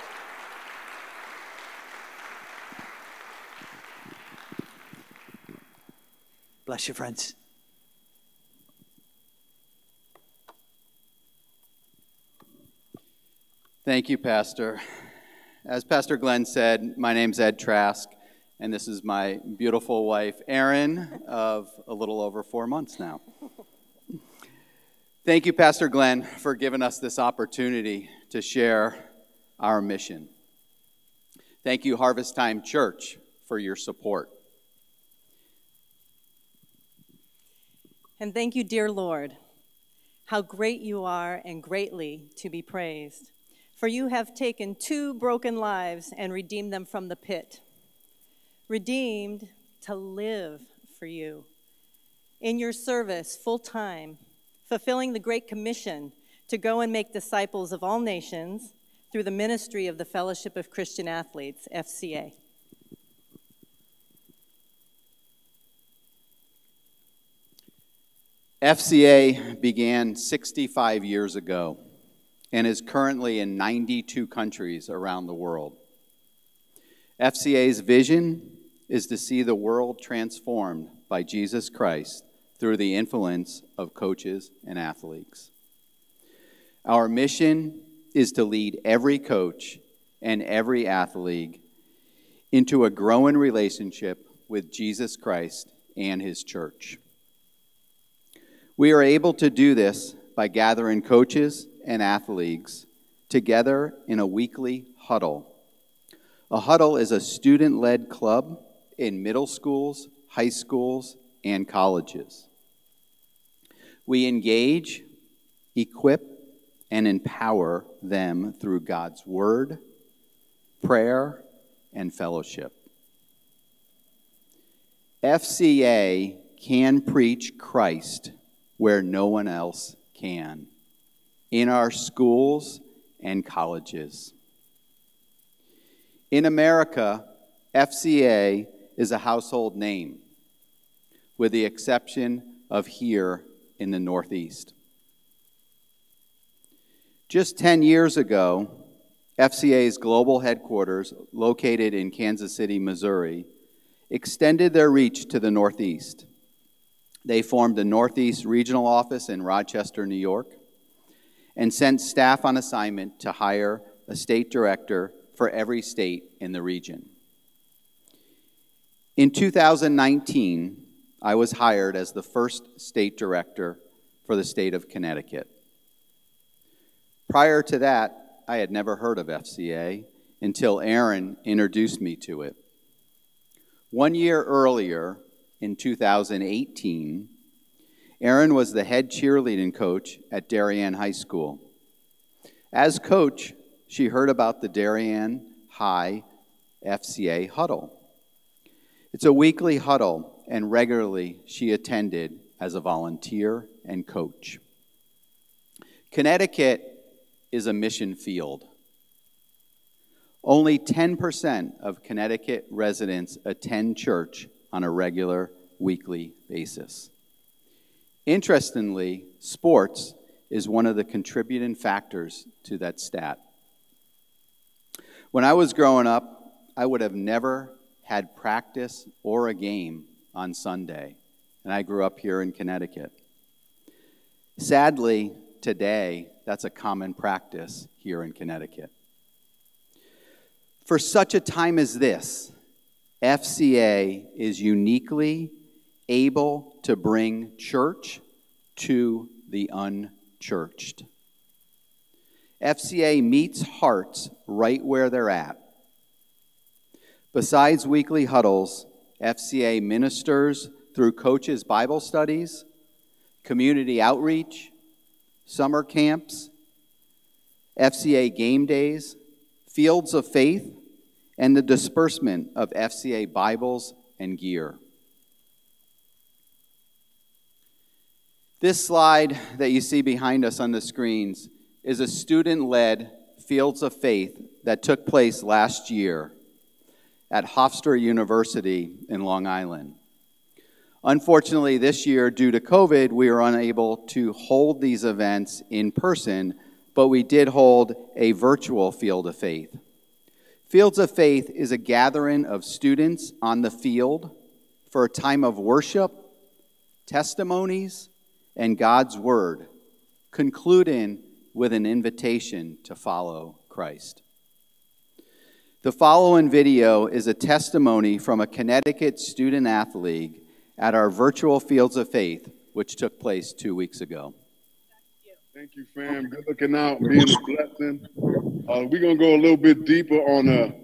Bless you, friends. Thank you, Pastor. As Pastor Glenn said, my name's Ed Trask, and this is my beautiful wife, Erin, of a little over 4 months now. Thank you, Pastor Glenn, for giving us this opportunity to share our mission. Thank you, Harvest Time Church, for your support. And thank you, dear Lord, how great you are and greatly to be praised. For you have taken 2 broken lives and redeemed them from the pit. Redeemed to live for you. In your service, full time, fulfilling the Great Commission to go and make disciples of all nations through the ministry of the Fellowship of Christian Athletes, FCA. FCA began 65 years ago and is currently in 92 countries around the world. FCA's vision is to see the world transformed by Jesus Christ through the influence of coaches and athletes. Our mission is to lead every coach and every athlete into a growing relationship with Jesus Christ and his church. We are able to do this by gathering coaches and athletes together in a weekly huddle. A huddle is a student-led club in middle schools, high schools, and colleges. We engage, equip, and empower them through God's word, prayer, and fellowship. FCA can preach Christ where no one else can, in our schools and colleges. In America, FCA is a household name, with the exception of here in the Northeast. Just 10 years ago, FCA's global headquarters, located in Kansas City, Missouri, extended their reach to the Northeast. They formed a Northeast Regional Office in Rochester, New York, and sent staff on assignment to hire a state director for every state in the region. In 2019, I was hired as the first state director for the state of Connecticut. Prior to that, I had never heard of FCA until Aaron introduced me to it. 1 year earlier, in 2018, Aaron was the head cheerleading coach at Darien High School. As coach, she heard about the Darien High FCA huddle. It's a weekly huddle, and regularly she attended as a volunteer and coach. Connecticut is a mission field. Only 10% of Connecticut residents attend church on a regular weekly basis. Interestingly, sports is one of the contributing factors to that stat. When I was growing up, I would have never had practice or a game on Sunday, and I grew up here in Connecticut. Sadly, today, that's a common practice here in Connecticut. For such a time as this, FCA is uniquely able to bring church to the unchurched. FCA meets hearts right where they're at. Besides weekly huddles, FCA ministers through coaches' Bible studies, community outreach, summer camps, FCA game days, fields of faith, and the disbursement of FCA Bibles and gear. This slide that you see behind us on the screens is a student-led Fields of Faith that took place last year at Hofstra University in Long Island. Unfortunately, this year, due to COVID, we were unable to hold these events in person, but we did hold a virtual Field of Faith. Fields of Faith is a gathering of students on the field for a time of worship, testimonies, and God's Word, concluding with an invitation to follow Christ. The following video is a testimony from a Connecticut student athlete at our virtual Fields of Faith, which took place 2 weeks ago. Thank you, fam. Good looking out, being a blessing. We're going to go a little bit deeper on a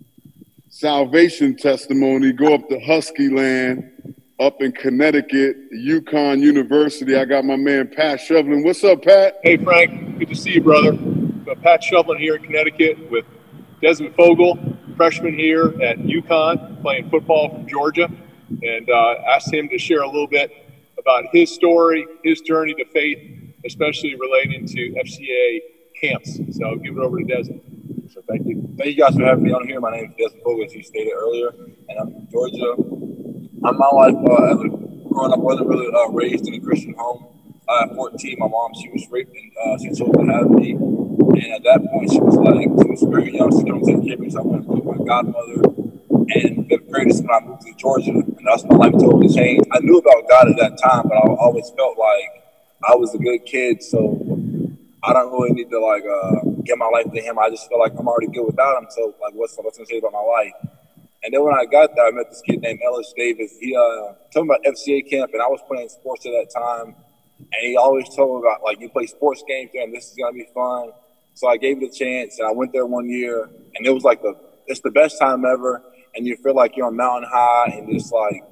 salvation testimony, go up to Husky Land, up in Connecticut, UConn University. I got my man, Pat Shovelin. What's up, Pat? Hey, Frank. Good to see you, brother. Pat Shovelin here in Connecticut with Desmond Fogle, freshman here at UConn, playing football from Georgia, and asked him to share a little bit about his story, his journey to faith, especially relating to FCA camps. So I'll give it over to Desmond. So thank you. Thank you guys for having me on here. My name is Desmond Fogle, as you stated earlier, and I'm from Georgia. My life, growing up, wasn't really raised in a Christian home. At 14, my mom, she was raped, and she chose to have me. And at that point, she was very young. She couldn't take care of me, so I went with my godmother. And fifth grade is when I moved to Georgia, and that's when my life totally changed. I knew about God at that time, but I always felt like I was a good kid, so I don't really need to give my life to Him. I just feel like I'm already good without Him. So what's going to say about my life? And then when I got there, I met this kid named Ellis Davis. He told me about FCA camp, and I was playing sports at that time. And he always told me about, you play sports games there, and this is going to be fun. So I gave it a chance, and I went there 1 year, and it was it's the best time ever. And you feel like you're on mountain high, and just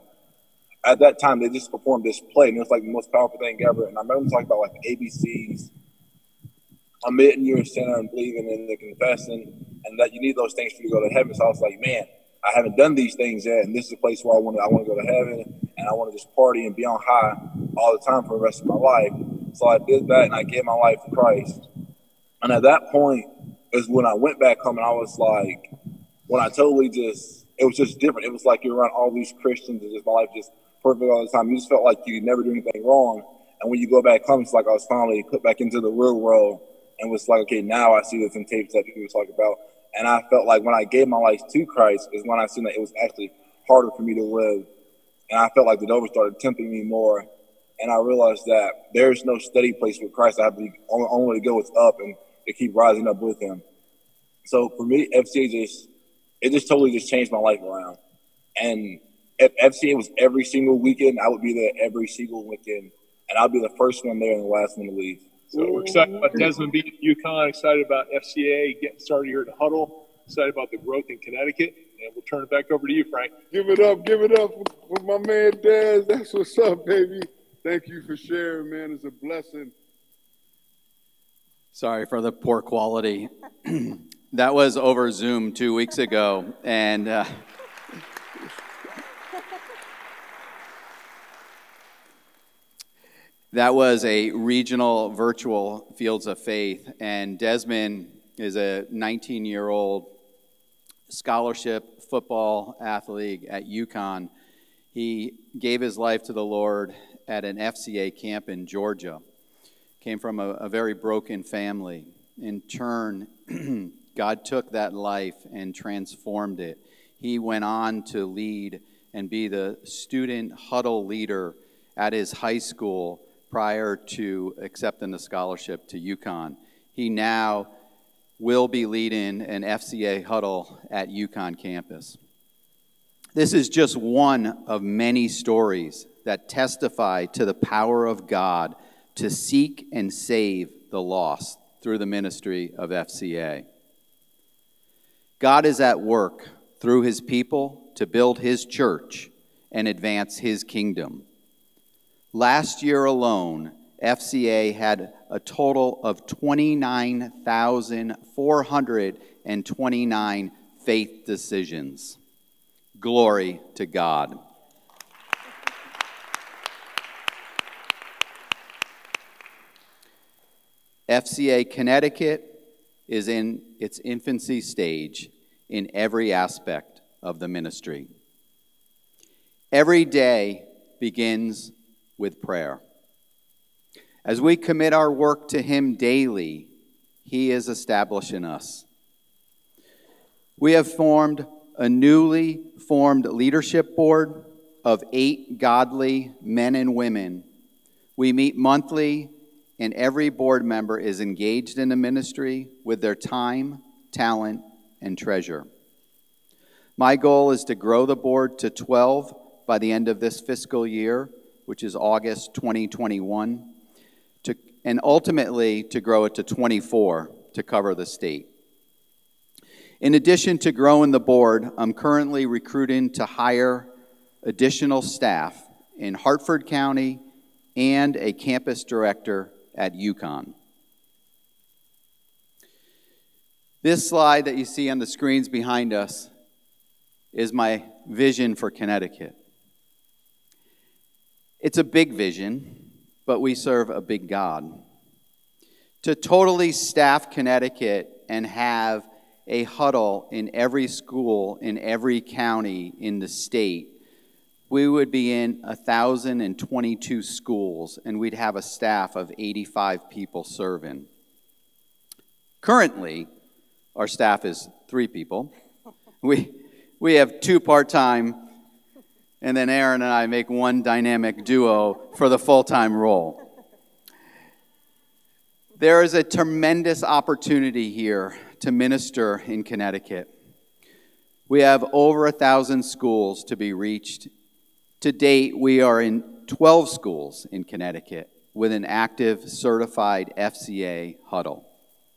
at that time, they just performed this play, and it was the most powerful thing ever. And I remember talking about the ABCs, admitting you're a sinner and believing in the confessing, and that you need those things for you to go to heaven. So I was like, man, I haven't done these things yet, and this is a place where I want to go to heaven, and I want to just party and be on high all the time for the rest of my life. So I did that, and I gave my life to Christ. And at that point is when I went back home, and I was when I totally just it was just different. It was like you're around all these Christians and just my life just perfect all the time. You just felt like you could never do anything wrong. And when you go back home, it's like I was finally put back into the real world and was like, okay, now I see the temptations that people talk about. And I felt like when I gave my life to Christ is when I seen that it was actually harder for me to live. And I felt like the devil started tempting me more. And I realized that there's no steady place with Christ. I have to only way to go is up and to keep rising up with him. So for me, FCA just totally just changed my life around. And if FCA was every single weekend, I would be there every single weekend. And I'll be the first one there and the last one to leave. So we're excited about Desmond being at UConn, excited about FCA getting started here at the Huddle, excited about the growth in Connecticut, and we'll turn it back over to you, Frank. Give it up with my man Dez. That's what's up, baby. Thank you for sharing, man. It's a blessing. Sorry for the poor quality. That was over Zoom 2 weeks ago, and that was a regional virtual Fields of Faith, and Desmond is a 19-year-old scholarship football athlete at UConn. He gave his life to the Lord at an FCA camp in Georgia. Came from a very broken family. In turn, God took that life and transformed it. He went on to lead and be the student huddle leader at his high school prior to accepting the scholarship to UConn. He now will be leading an FCA huddle at UConn campus. This is just one of many stories that testify to the power of God to seek and save the lost through the ministry of FCA. God is at work through his people to build his church and advance his kingdom. Last year alone, FCA had a total of 29,429 faith decisions. Glory to God. FCA Connecticut is in its infancy stage in every aspect of the ministry. Every day begins with prayer. As we commit our work to him daily, he is establishing us. We have formed a newly formed leadership board of 8 godly men and women. We meet monthly, and every board member is engaged in the ministry with their time, talent, and treasure. My goal is to grow the board to 12 by the end of this fiscal year, which is August 2021, and ultimately to grow it to 24 to cover the state. In addition to growing the board, I'm currently recruiting to hire additional staff in Hartford County and a campus director at UConn. This slide that you see on the screens behind us is my vision for Connecticut. It's a big vision, but we serve a big God. To totally staff Connecticut and have a huddle in every school, in every county in the state, we would be in 1,022 schools, and we'd have a staff of 85 people serving. Currently, our staff is 3 people. We have 2 part-time, and then Aaron and I make 1 dynamic duo for the full-time role. There is a tremendous opportunity here to minister in Connecticut. We have over 1,000 schools to be reached. To date, we are in 12 schools in Connecticut with an active certified FCA huddle.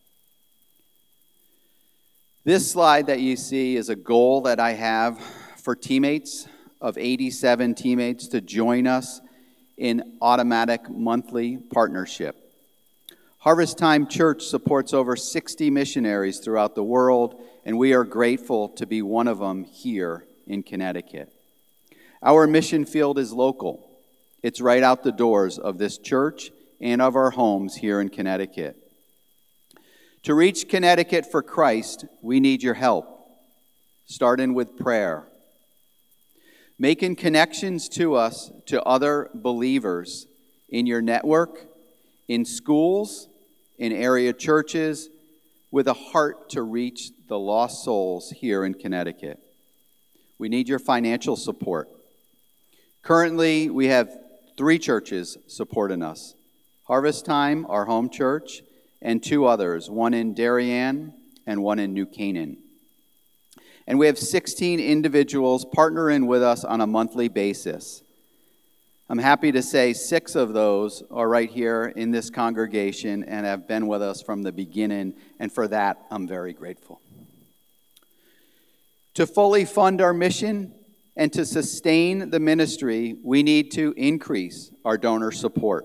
This slide that you see is a goal that I have for teammates, of 87 teammates, to join us in automatic monthly partnership. Harvest Time Church supports over 60 missionaries throughout the world, and we are grateful to be one of them here in Connecticut. Our mission field is local. It's right out the doors of this church and of our homes here in Connecticut. To reach Connecticut for Christ, we need your help. starting with prayer. Making connections to us, to other believers in your network, in schools, in area churches, with a heart to reach the lost souls here in Connecticut. We need your financial support. Currently, we have 3 churches supporting us. Harvest Time, our home church, and 2 others, one in Darien and one in New Canaan. And we have 16 individuals partnering with us on a monthly basis. I'm happy to say 6 of those are right here in this congregation and have been with us from the beginning, and for that, I'm very grateful. To fully fund our mission and to sustain the ministry, we need to increase our donor support.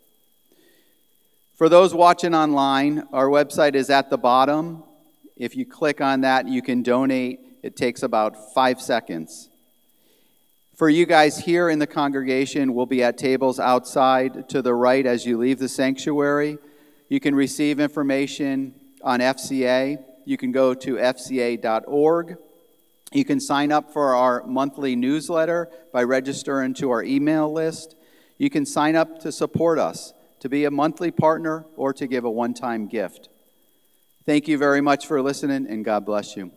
For those watching online, our website is at the bottom. If you click on that, you can donate. It takes about 5 seconds. For you guys here in the congregation, we'll be at tables outside to the right as you leave the sanctuary. You can receive information on FCA. You can go to fca.org. You can sign up for our monthly newsletter by registering to our email list. You can sign up to support us, to be a monthly partner, or to give a one-time gift. Thank you very much for listening, and God bless you.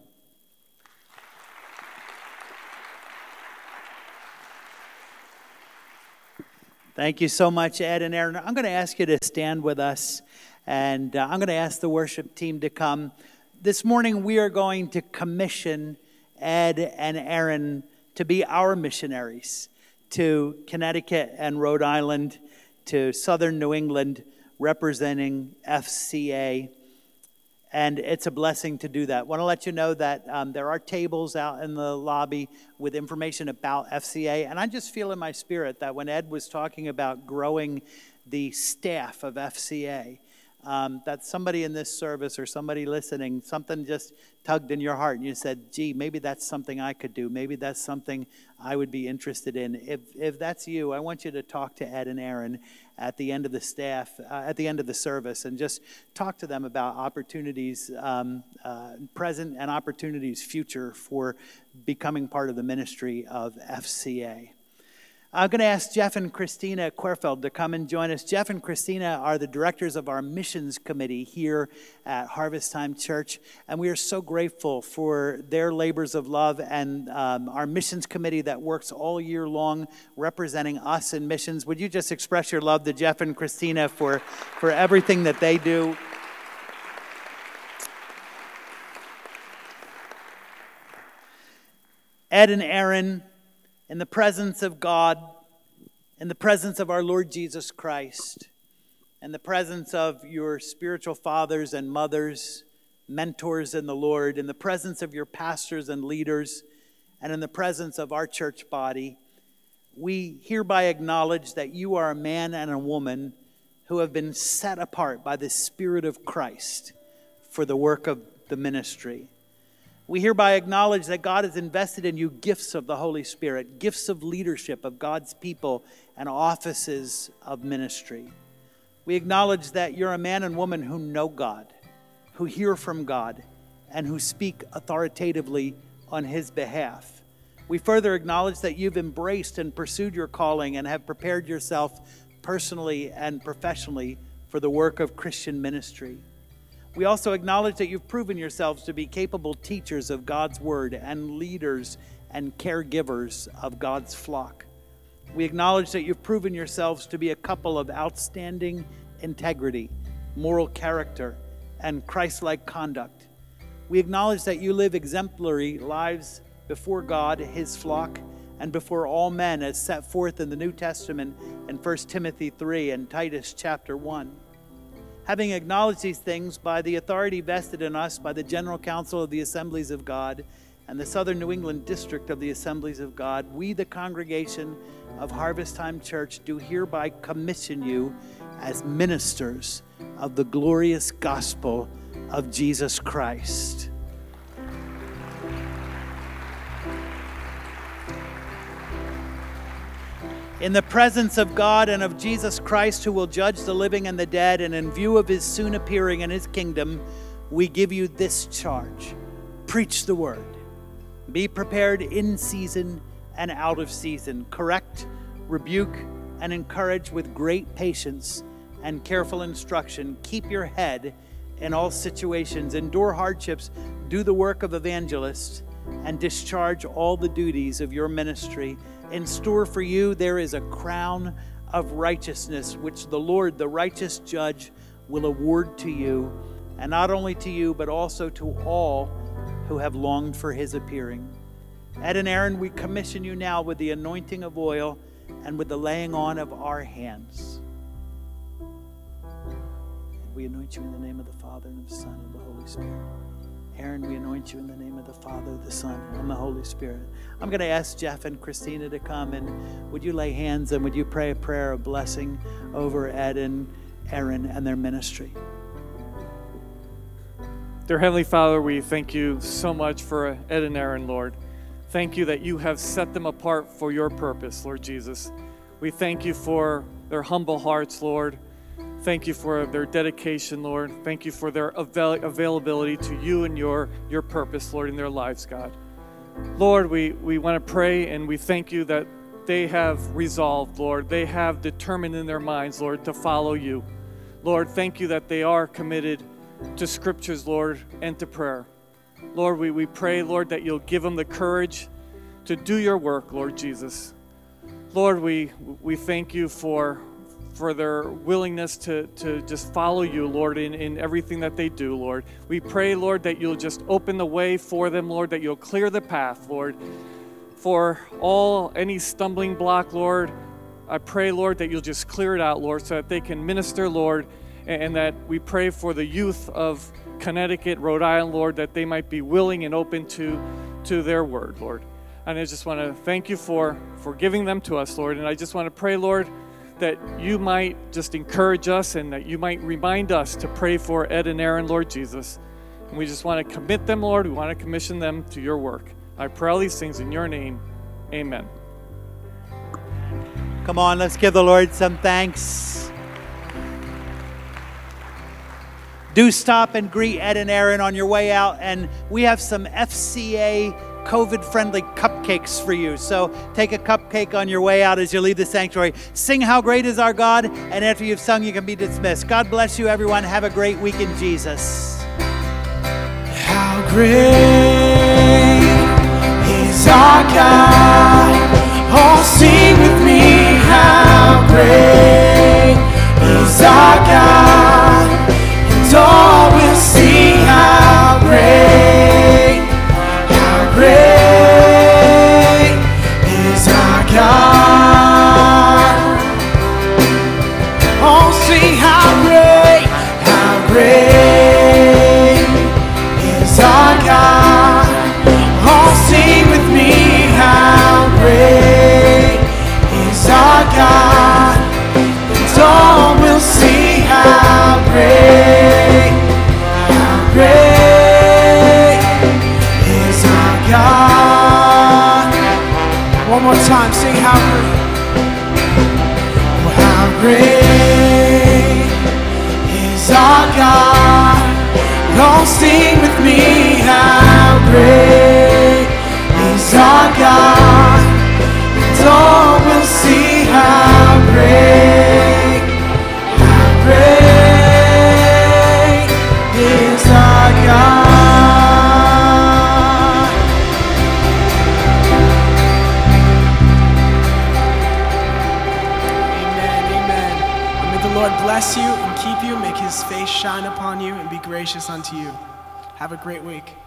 Thank you so much, Ed and Aaron. I'm going to ask you to stand with us, and I'm going to ask the worship team to come. This morning, we are going to commission Ed and Aaron to be our missionaries to Connecticut and Rhode Island, to Southern New England, representing FCA. And it's a blessing to do that. I want to let you know that there are tables out in the lobby with information about FCA. And I just feel in my spirit that when Ed was talking about growing the staff of FCA, that somebody in this service or somebody listening, something just tugged in your heart and you said, gee, maybe that's something I could do. Maybe that's something I would be interested in. If that's you, I want you to talk to Ed and Aaron at the end of the service, and just talk to them about opportunities present and opportunities future for becoming part of the ministry of FCA. I'm going to ask Jeff and Christina Querfeld to come and join us. Jeff and Christina are the directors of our missions committee here at Harvest Time Church, and we are so grateful for their labors of love and our missions committee that works all year long representing us in missions. Would you just express your love to Jeff and Christina for everything that they do? Ed and Aaron, in the presence of God, in the presence of our Lord Jesus Christ, in the presence of your spiritual fathers and mothers, mentors in the Lord, in the presence of your pastors and leaders, and in the presence of our church body, we hereby acknowledge that you are a man and a woman who have been set apart by the Spirit of Christ for the work of the ministry. We hereby acknowledge that God has invested in you gifts of the Holy Spirit, gifts of leadership of God's people, and offices of ministry. We acknowledge that you're a man and woman who know God, who hear from God, and who speak authoritatively on His behalf. We further acknowledge that you've embraced and pursued your calling and have prepared yourself personally and professionally for the work of Christian ministry. We also acknowledge that you've proven yourselves to be capable teachers of God's word and leaders and caregivers of God's flock. We acknowledge that you've proven yourselves to be a couple of outstanding integrity, moral character, and Christ-like conduct. We acknowledge that you live exemplary lives before God, His flock, and before all men as set forth in the New Testament in 1 Timothy 3 and Titus chapter 1. Having acknowledged these things by the authority vested in us by the General Council of the Assemblies of God and the Southern New England District of the Assemblies of God, we, the congregation of Harvest Time Church, do hereby commission you as ministers of the glorious gospel of Jesus Christ. In the presence of God and of Jesus Christ, who will judge the living and the dead, and in view of His soon appearing in His kingdom, we give you this charge. Preach the word. Be prepared in season and out of season. Correct, rebuke, and encourage with great patience and careful instruction. Keep your head in all situations. Endure hardships. Do the work of evangelist and discharge all the duties of your ministry. In store for you there is a crown of righteousness, which the Lord, the righteous judge, will award to you, and not only to you, but also to all who have longed for his appearing. Ed and Aaron, we commission you now with the anointing of oil and with the laying on of our hands. And we anoint you in the name of the Father, and of the Son, and of the Holy Spirit. Aaron, we anoint you in the name of the Father, the Son, and the Holy Spirit. I'm going to ask Jeff and Christina to come, and would you lay hands and would you pray a prayer of blessing over Ed and Aaron and their ministry? Dear Heavenly Father, we thank you so much for Ed and Aaron, Lord. Thank you that you have set them apart for your purpose, Lord Jesus. We thank you for their humble hearts, Lord. Thank you for their dedication, Lord. Thank you for their availability to you and your purpose, Lord, in their lives, God. Lord, we want to pray and we thank you that they have resolved, Lord. They have determined in their minds, Lord, to follow you. Lord, thank you that they are committed to scriptures, Lord, and to prayer. Lord, we pray, Lord, that you'll give them the courage to do your work, Lord Jesus. Lord, we thank you for their willingness to just follow you, Lord, in everything that they do, Lord. We pray, Lord, that you'll just open the way for them, Lord, that you'll clear the path, Lord. For any stumbling block, Lord, I pray, Lord, that you'll just clear it out, Lord, so that they can minister, Lord, and that we pray for the youth of Connecticut, Rhode Island, Lord, that they might be willing and open to their word, Lord. And I just want to thank you for giving them to us, Lord. And I just want to pray, Lord, that you might just encourage us and that you might remind us to pray for Ed and Aaron, Lord Jesus. And we just want to commit them, Lord. We want to commission them to your work. I pray all these things in your name. Amen. Come on, let's give the Lord some thanks. Do stop and greet Ed and Aaron on your way out, and we have some FCA COVID-friendly cupcakes for you. So take a cupcake on your way out as you leave the sanctuary. Sing How Great Is Our God, and after you've sung, you can be dismissed. God bless you, everyone. Have a great week in Jesus. How great is our God? Oh, sing with me. How great is our God? And all will see how great is our God. Oh, sing how great is our God. Oh, sing with me, how great is our God. And all will see how great is our God. One more time, sing how great. Oh, how great is our God. Oh, sing with me, how great is our God. And all will see how great is our God. Lord bless you and keep you, make his face shine upon you and be gracious unto you. Have a great week.